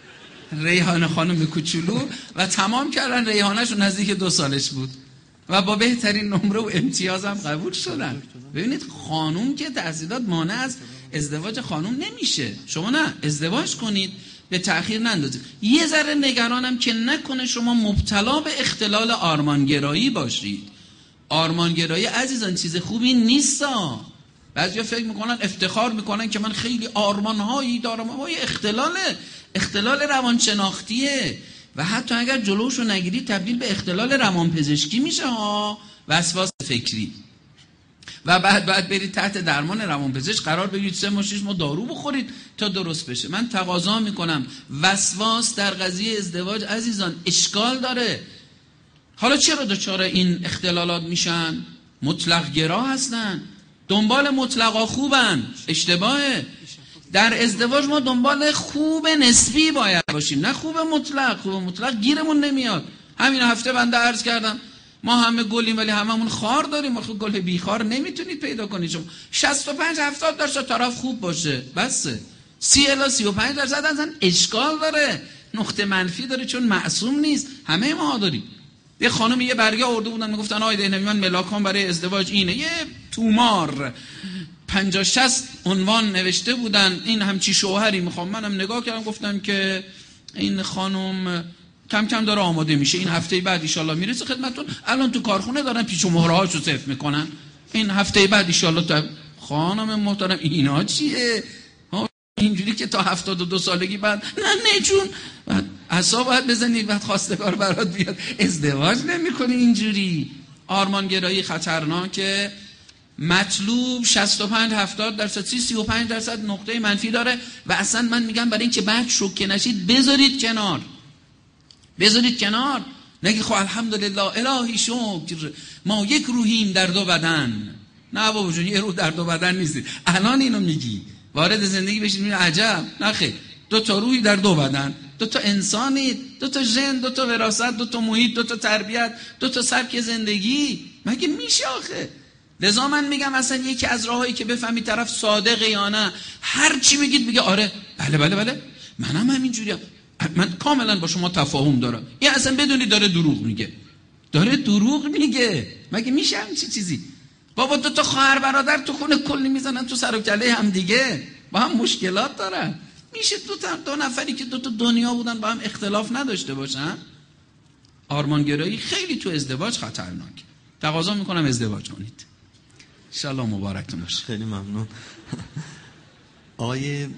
ریحانه خانم کوچولو، و تمام کردن. ریحانه‌شون نزدیک 2 سالش بود و با بهترین نمره و امتیاز هم قبول شدن. ببینید خانم که تحصیلات مانع از ازدواج خانم نمیشه. شما نه ازدواج کنید، به تأخیر نندازید. یه ذره نگرانم که نکنه شما مبتلا به اختلال آرمانگرایی باشید. آرمانگرایی عزیزان چیز خوبی نیستا. بعضیا فکر میکنن، افتخار میکنن که من خیلی آرمانهایی دارم. وای اختلال روانشناختیه و حتی اگر جلوشو نگیری تبدیل به اختلال روانپزشکی میشه ها، وسواس فکری. و بعد برید تحت درمان روانپزشک قرار بگیرید 3 ماه 6 ماه دارو بخورید تا درست بشه. من تقاضا میکنم وسواس در قضیه ازدواج عزیزان اشکال داره. حالا چرا دچار این اختلالات میشن؟ مطلق گرا هستن، دنبال مطلقا خوبن. اشتباهه. در ازدواج ما دنبال خوب نسبی باید باشیم، نه خوب مطلق. خوب مطلق گیرمون نمیاد. همین هفته بنده عرض کردم ما همه گلیم ولی هممون خار داریم. ما گل بیخار نمیتونید پیدا کنید. شما 65-70% طرف خوب باشه بسه. 30-35% اصلا اشکال داره، نقطه منفی داره، چون معصوم نیست. همه ما داریم. یه خانم یه برگه آورده بودن میگفتن آقای دهلوی من ملاکام برای ازدواج اینه. یه تومار 50-60 عنوان نوشته بودن، این همچی شوهری میخوام. منم نگاه کردم گفتم که این خانم کم کم داره آماده میشه، این هفته بعد ان شاء الله میرسه خدمتتون. الان تو کارخونه دارن پیچ و مهرهاشو صرف میکنن، این هفته بعد ان شاء الله. تا خانم محترم اینا چیه؟ اینجوری که تا 72 سالگی بعد نه جون عصا باید بزنید بعد خواستگار برات بیاد. ازدواج نمیکنی اینجوری. آرمانگرایی خطرناکه. مطلوب 65-70%، 30-35% نقطه منفی داره و اصلا من میگم برای اینکه بعد شوکه نشید بذارید کنار. نگی خب الحمدلله الهی شکر ما یک روحیم در 2 بدن. نه بابا جون، یه روح در 2 بدن نیستید. الان اینو میگی وارد زندگی بشید میگی عجب. نه خیر، 2 تا روحی در 2 بدن. دو تا انسانید، دو تا ژن، دو تا وراثت، دو تا محیط، دو تا تربیت، دو تا سبک زندگی. مگه میشه آخه؟ لذا من میگم اصلا یکی از راهایی که بفهمی طرف صادقه یا نه، هر چی بگید میگه آره بله بله بله منم همینجوریم، من کاملا با شما تفاهم دارم. این اصلا بدونی داره دروغ میگه، داره دروغ میگه. مگه میشه همچین چیزی؟ بابا دو تا خواهر برادر تو خونه کلی میزنن تو سر و کله هم دیگه، با هم مشکلات دارن. میشه دو نفری که دو تا دنیا بودن با هم اختلاف نداشته باشن؟ آرمانگرایی خیلی تو ازدواج خطرناک. تقاضا میکنم ازدواج کنید. انشالله مبارکتون باشه. خیلی ممنون. آقای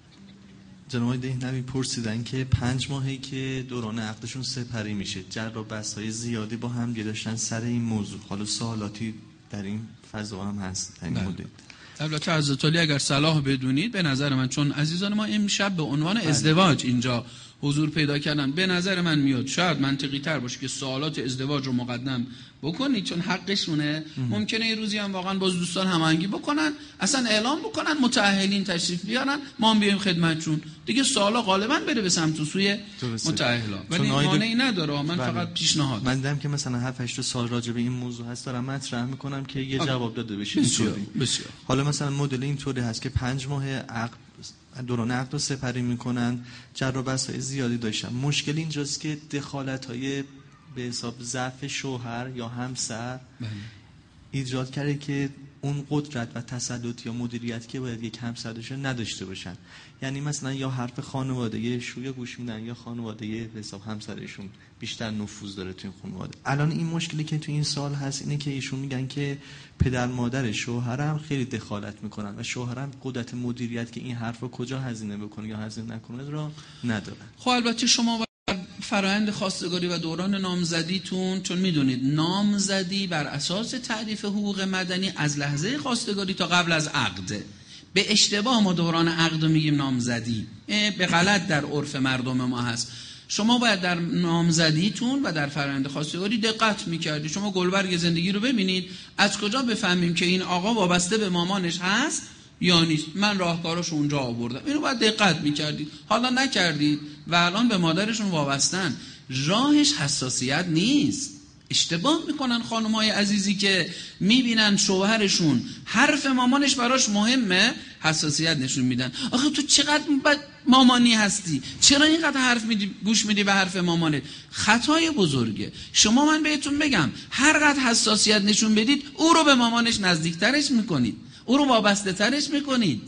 جناب دهنوی پرسیدن که 5 ماهی که دوران عقدشون سپری میشه، جر و بحث‌های زیادی با هم داشتن سر این موضوع. حالا سوالاتی در این فضا هم هست در این مدت. البته حضرت علی اگر صلاح بدونید، به نظر من چون عزیزان ما امشب به عنوان ازدواج اینجا حضور پیدا کردن، به نظر من میاد شاید منطقی تر باشه که سوالات ازدواج رو مقدم بکنید، چون حقشونه. ممکنه یه روزی هم واقعا باز دوستان هماهنگی بکنن، اصلا اعلام بکنن متأهلین تشریف بیارن، ما هم بیایم خدمتشون دیگه. سوالا غالبا بره به سمت و سوی متأهلا، ولی مانعی نداره. من فقط پیشنهاد من دیدم که مثلا 7-8 سال راجع به این موضوع هست دارم مطرح میکنم که یه جواب داده بشه. بسیار. حالا مثلا مدل اینطوری هست که 5 ماه عقد دوران عقد رو سپری میکنن، جر و بحث‌های زیادی داشتن. مشکل اینجاست که دخالت‌های به حساب ضعف شوهر یا همسر ایجاد کرده که اون قدرت و تسلط یا مدیریت که باید یک همسر داشته نداشته باشن. یعنی مثلا یا حرف خانواده شویا گوش میدن یا خانواده به حساب همسرشون بیشتر نفوذ داره تو این خانواده. الان این مشکلی که تو این سال هست اینه که ایشون میگن که پدر مادر شوهرم خیلی دخالت میکنن و شوهرم قدرت مدیریت که این حرفو کجا هزینه بکنه یا هزینه نکنه رو نداره. خب البته شما فرآیند خواستگاری و دوران نامزدیتون، چون میدونید نامزدی بر اساس تعریف حقوق مدنی از لحظه خواستگاری تا قبل از عقده. به اشتباه ما دوران عقد میگیم نامزدی، به غلط در عرف مردم ما هست. شما باید در نامزدیتون و در فرآیند خواستگاری دقت میکردید. شما گلبرگ زندگی رو ببینید، از کجا بفهمیم که این آقا وابسته به مامانش هست یا نیست. من راهکاراش اونجا آوردم، اینو باید دقت میکردید. حالا نکردید و الان به مادرشون وابستن. راهش حساسیت نیست. اشتباه میکنن خانمای عزیزی که میبینن شوهرشون حرف مامانش براش مهمه، حساسیت نشون میدن. آخه تو چقدر مامانی هستی، چرا اینقدر حرف میدی، گوش میدی به حرف مامانت؟ خطای بزرگه. شما من بهتون بگم هر قدر حساسیت نشون بدید او رو به مامانش نزدیکترش میکنید، او رو وابسته ترش میکنید.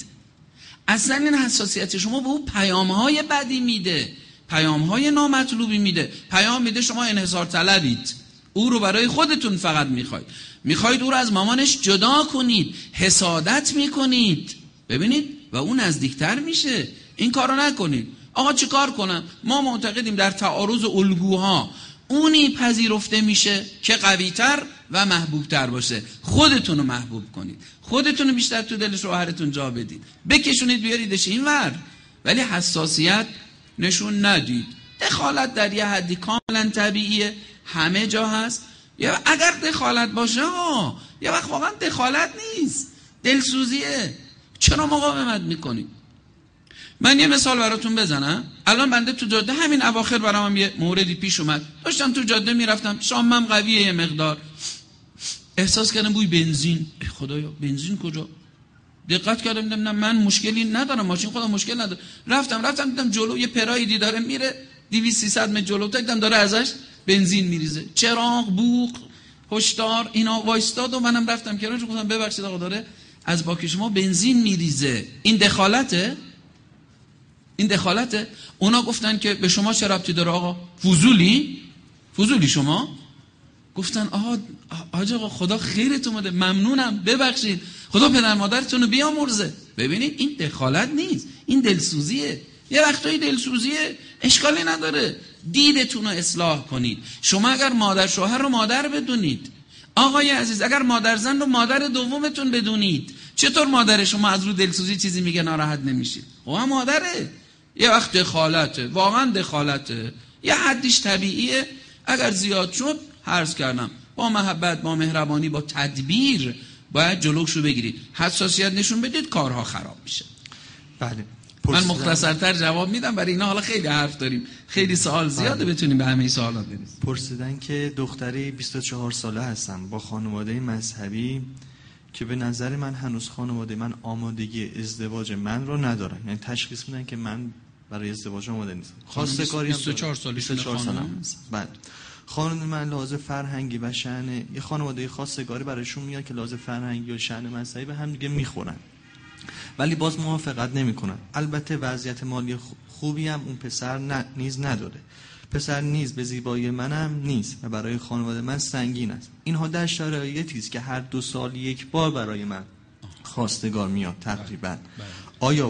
اصلا این حساسیت شما به او پیامهای بدی میده، پیامهای نامطلوبی میده. پیام میده شما انحصار طلبید، او رو برای خودتون فقط میخواید او رو از مامانش جدا کنید، حسادت میکنید. ببینید و اون نزدیکتر میشه. این کارو نکنید. آقا چه کار کنم؟ ما معتقدیم در تعارض الگوها اونی پذیرفته میشه که قویتر و محبوبتر باشه. خودتون رو محبوب کنید، خودتون رو بیشتر تو دل شوهرتون جا بدید، بکشونید بیاریدش اینور، ولی حساسیت نشون ندید. دخالت در یه حدی کاملا طبیعیه، همه جا هست. یا اگر دخالت باشه یه وقت واقعا دخالت نیست، دلسوزیه. چرا مقاومت میکنید؟ من یه مثال براتون بزنم. الان بنده تو جاده همین اواخر برام یه موردی پیش اومد، داشتم تو جاده میرفتم، شامم قویه یه مقدار، احساس کردم بوی بنزین. خدایا بنزین کجا؟ دقت کردم دیدم نه من مشکلی ندارم، ماشین خودم مشکل نداره. رفتم دیدم جلو یه پرایدی داره میره 200-300 متر جلو، دیدم داره ازش بنزین میریزه، چراغ بوق هشدار اینا وایستاد و منم رفتم کنارش گفتم ببخشید آقا داره از باک شما بنزین میریزه. این دخالته؟ این دخالته؟ اونا گفتن که به شما چه ربطی داره آقا؟ فضولی شما؟ گفتن حاج آقا خدا خیرتون بده، ممنونم، ببخشید، خدا پدر مادرتون رو بیامرزه. ببینید این دخالت نیست، این دلسوزیه. یه وقتایی دلسوزیه، اشکالی نداره، دیدتون رو اصلاح کنید. شما اگر مادر شوهر رو مادر بدونید، آقای عزیز اگر مادر زن رو مادر دومتون بدونید، چطور مادر شما از رو دلسوزی چیزی میگه ناراحت نمیشید؟ هم مادره. یه وقت دخالته، واقعا دخالته، یه حدیش طبیعیه. اگر زیاد شد عرض کردم با محبت، با مهربانی، با تدبیر باید جلوشو بگیرید. حساسیت نشون بدید کارها خراب میشه. بله. من مختصرتر جواب میدم برای اینا. حالا خیلی حرف داریم، خیلی سوال زیاده، بتونیم به همه سوالات برسیم. پرسیدن که دختری 24 ساله هستم با خانواده مذهبی که به نظر من هنوز خانواده من آمادگی ازدواج من رو ندارن، یعنی تشخیص میدن که من برای ازدواج آماده نیستم. خواستگاری 24 سالشون خانم. بعد خانواده من لحاظ فرهنگی و شأن یه خانواده خواستگاری برایشون میاد که لحاظ فرهنگی و شأن مذهبی به هم دیگه میخورن، ولی باز موافقت نمیکنن. البته وضعیت مالی خوبی هم اون پسر نیز نداره. پسر نیز به زیبایی منم نیست و برای خانواده من سنگین است. اینها در شرایطی است که هر 2 سال یک بار برای من خواستگار میاد تقریبا. آیا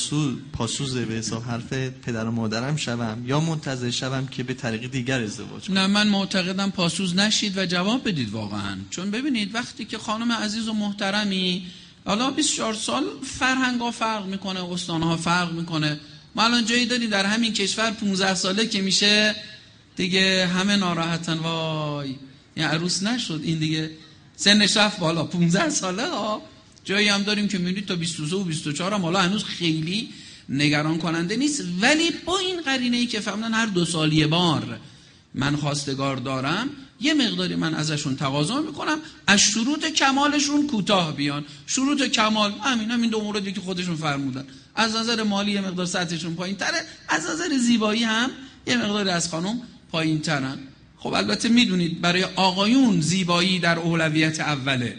پاسوز به حساب حرف پدر و مادرم شوم یا منتظر شوم که به طریق دیگر ازدواج کنم؟ نه، من معتقدم پاسوز نشید و جواب بدید واقعا. چون ببینید وقتی که خانم عزیز و محترمی، حالا 24 سال فرهنگ‌ها فرق میکنه، استان‌ها فرق میکنه. ما الان جایی داریم در همین کشور 15 ساله که میشه دیگه همه ناراحتن، وای این عروس نشد، این دیگه سنش رفت بالا. 15 ساله ها. جایی هم داریم که میبینید تا 23 و 24 هم حالا هنوز خیلی نگران کننده نیست، ولی با این قرینه‌ای که فهمیدن هر 2 سال یه بار من خواستگار دارم، یه مقداری من ازشون تقاضا میکنم از شروط کمالشون کوتاه بیان. شروط کمال همین 2 موردی که خودشون فرمودن. از نظر مالی یه مقدار سطحشون پایین تره، از نظر زیبایی هم یه مقداری از خانم پایین ترن. خب البته میدونید برای آقایون زیبایی در اولویت اوله،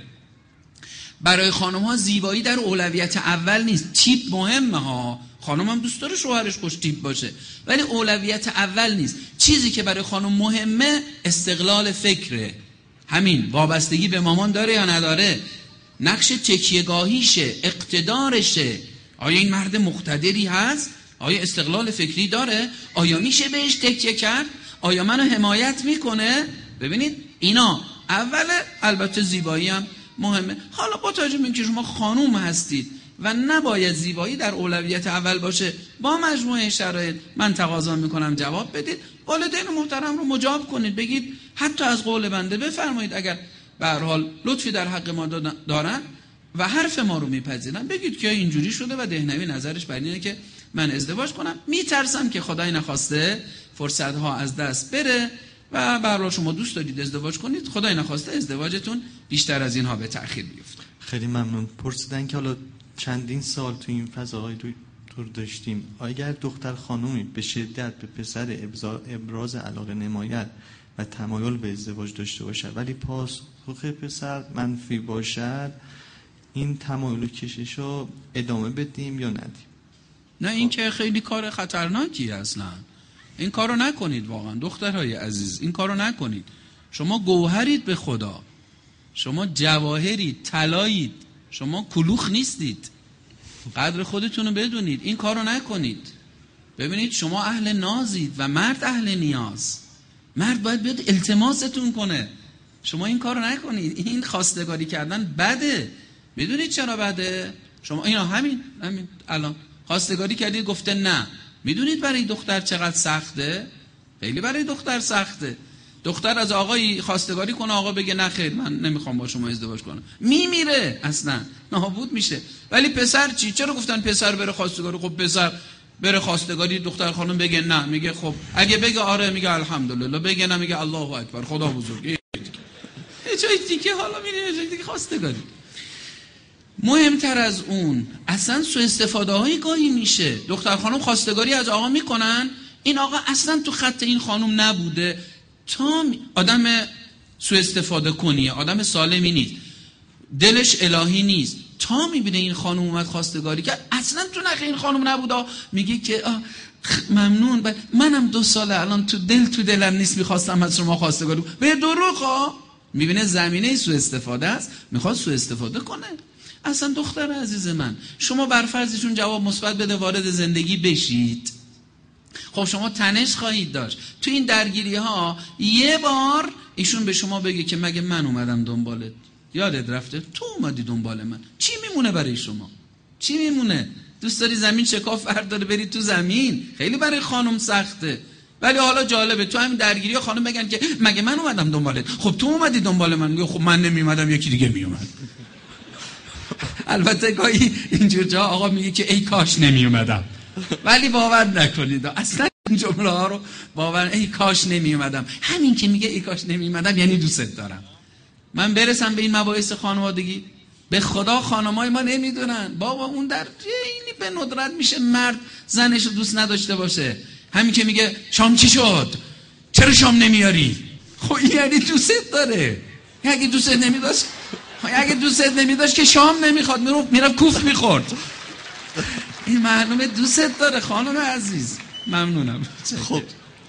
برای خانم ها زیبایی در اولویت اول نیست. تیپ مهمه ها، خانم هم دوست داره شوهرش خوش تیپ باشه، ولی اولویت اول نیست. چیزی که برای خانم مهمه استقلال فکره. همین وابستگی به مامان داره یا نداره، نقش تکیه‌گاهیشه، اقتدارشه. آیا این مرد مقتدری هست؟ آیا استقلال فکری داره؟ آیا میشه بهش تکیه کرد؟ آیا منو حمایت میکنه؟ ببینید اینا اوله. البته زیبایی هم مهمه. حالا با توجه به اینکه شما خانوم هستید و نباید زیبایی در اولویت اول باشه، با مجموعه شرایط من تقاضا میکنم جواب بدید. والدین محترم رو مجاب کنید، بگید حتی از قول بنده بفرمایید اگر به هر حال لطفی در حق ما دارن و حرف ما رو میپذیرن، بگید که اینجوری شده و دهنوی نظرش بر اینه که من ازدواج کنم. میترسم که خدای نخواسته فرصت‌ها از دست بره و به هر حال شما دوست دارید ازدواج کنید، خدای نخواسته ازدواجتون بیشتر از اینها به تأخیر بیفته. خیلی ممنون. پرسیدن که حالا چندین سال تو این فضاهای رو داشتیم، اگر دختر خانومی به شدت به پسر ابراز علاقه نماید و تمایل به ازدواج داشته باشد ولی پاسخ پسر منفی باشد، این تمایل و کشش رو ادامه بدیم یا ندیم؟ نه، این که خیلی کار خطرناکی اصلا. این کارو نکنید واقعا دخترهای عزیز، این کارو نکنید. شما گوهرید به خدا، شما جواهرید، طلایید، شما کلوخ نیستید. قدر خودتون رو بدونید، این کارو نکنید. ببینید شما اهل نازید و مرد اهل نیاز. مرد باید بیاد التماستون کنه، شما این کارو نکنید. این خواستگاری کردن بده. میدونید چرا بده؟ شما اینا همین الان خواستگاری کردید گفته نه. میدونید برای دختر چقدر سخته؟ خیلی برای دختر سخته. دختر از آقای خواستگاری کنه، آقا بگه نه خیر من نمیخوام با شما ازدواج کنم، میمیره، اصلا نابود میشه. ولی پسر چی؟ چرا گفتن پسر بره خواستگاری؟ خب پسر بره خواستگاری، دختر خانم بگه نه، میگه خب اگه بگه آره میگه الحمدلله، بگه نه میگه الله اکبر، خدا بزرگه. یه جای دیگه حالا میره یه جای دیگه خواستگاری. مهمتر از اون اصلا سوء استفاده های گاهی میشه. دختر خانم خواستگاری از آقا میکنن، این آقا اصلا تو خط این خانم نبوده، تا آدم سوء استفاده کنیه، آدم سالمی نیست، دلش الهی نیست. تا میبینه این خانم اومد خواستگاری کرد، اصلا تو نخ این خانم نبوده، میگه که ممنون، منم 2 ساله الان تو دلم نیست، میخواستم از شما خواستگاری به دروغ. میبینه زمینه سوء استفاده است، میخواد سوء استفاده کنه. اصلا دختر عزیز من، شما بر فرضشون جواب مثبت بده وارد زندگی بشید، خب شما تنش خواهید داشت. تو این درگیری ها یه بار ایشون به شما بگه که مگه من اومدم دنبالت، یادت رفته تو اومدی دنبال من، چی میمونه برای شما؟ چی میمونه؟ دوست داری زمین شکاف برداره بری تو زمین؟ خیلی برای خانم سخته. ولی حالا جالبه تو همین درگیری ها خانم بگن که مگه من اومدم دنبالت، خب تو اومدی دنبال من، میگه خب من نمیومدم یکی دیگه میومد. البته گاهی اینجور جا آقا میگه که ای کاش نمیومدم، ولی باور نکنید اصلا این جمله ها رو باور، ای کاش نمی اومدم. همین که میگه ای کاش نمی اومدم یعنی دوست دارم. من برسم به این مباحث خانوادگی، به خدا خانمای ما نمیدونن بابا اون در خیلی به ندرت میشه مرد زنش رو دوست نداشته باشه. همین که میگه شام چی شد، چرا شام نمیاری، خب این یعنی دوست داره. اگه دوست نمیداشت که شام نمیخواد، میرفت کوفت میخورد. این معلومه دوست داره. خانم عزیز ممنونم. خب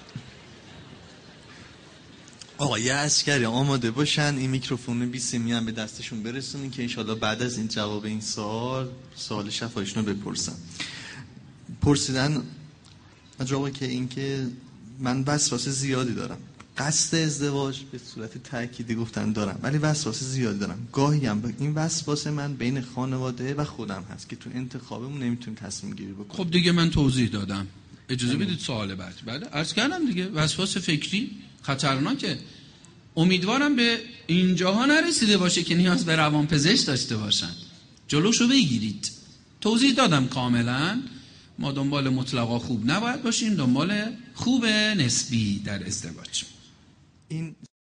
آقای عسکری آماده باشن، این میکروفون 20 هم به دستشون برسونین که انشالله بعد از این جواب این سوال شفایشون رو بپرسن. پرسیدن جوابی که این که من وسواس زیادی دارم، قصد ازدواج به صورت تأکیدی گفتن دارم ولی وسواس زیادی دارم. گاهی هم این وسواس من بین خانواده و خودم هست که تو انتخابمون نمیتونیم تصمیم گیری بکنیم. خب دیگه من توضیح دادم، اجازه بدید سوال بعد. بله عرض کردم دیگه، وسواس فکری خطرناکه. امیدوارم به اینجاها نرسیده باشه که نیاز به روانپزشک داشته باشن. جلوشو بگیرید. توضیح دادم کاملا. ما دنبال مطلقا خوب نباید باشیم، دنبال خوب نسبی در ازدواج. این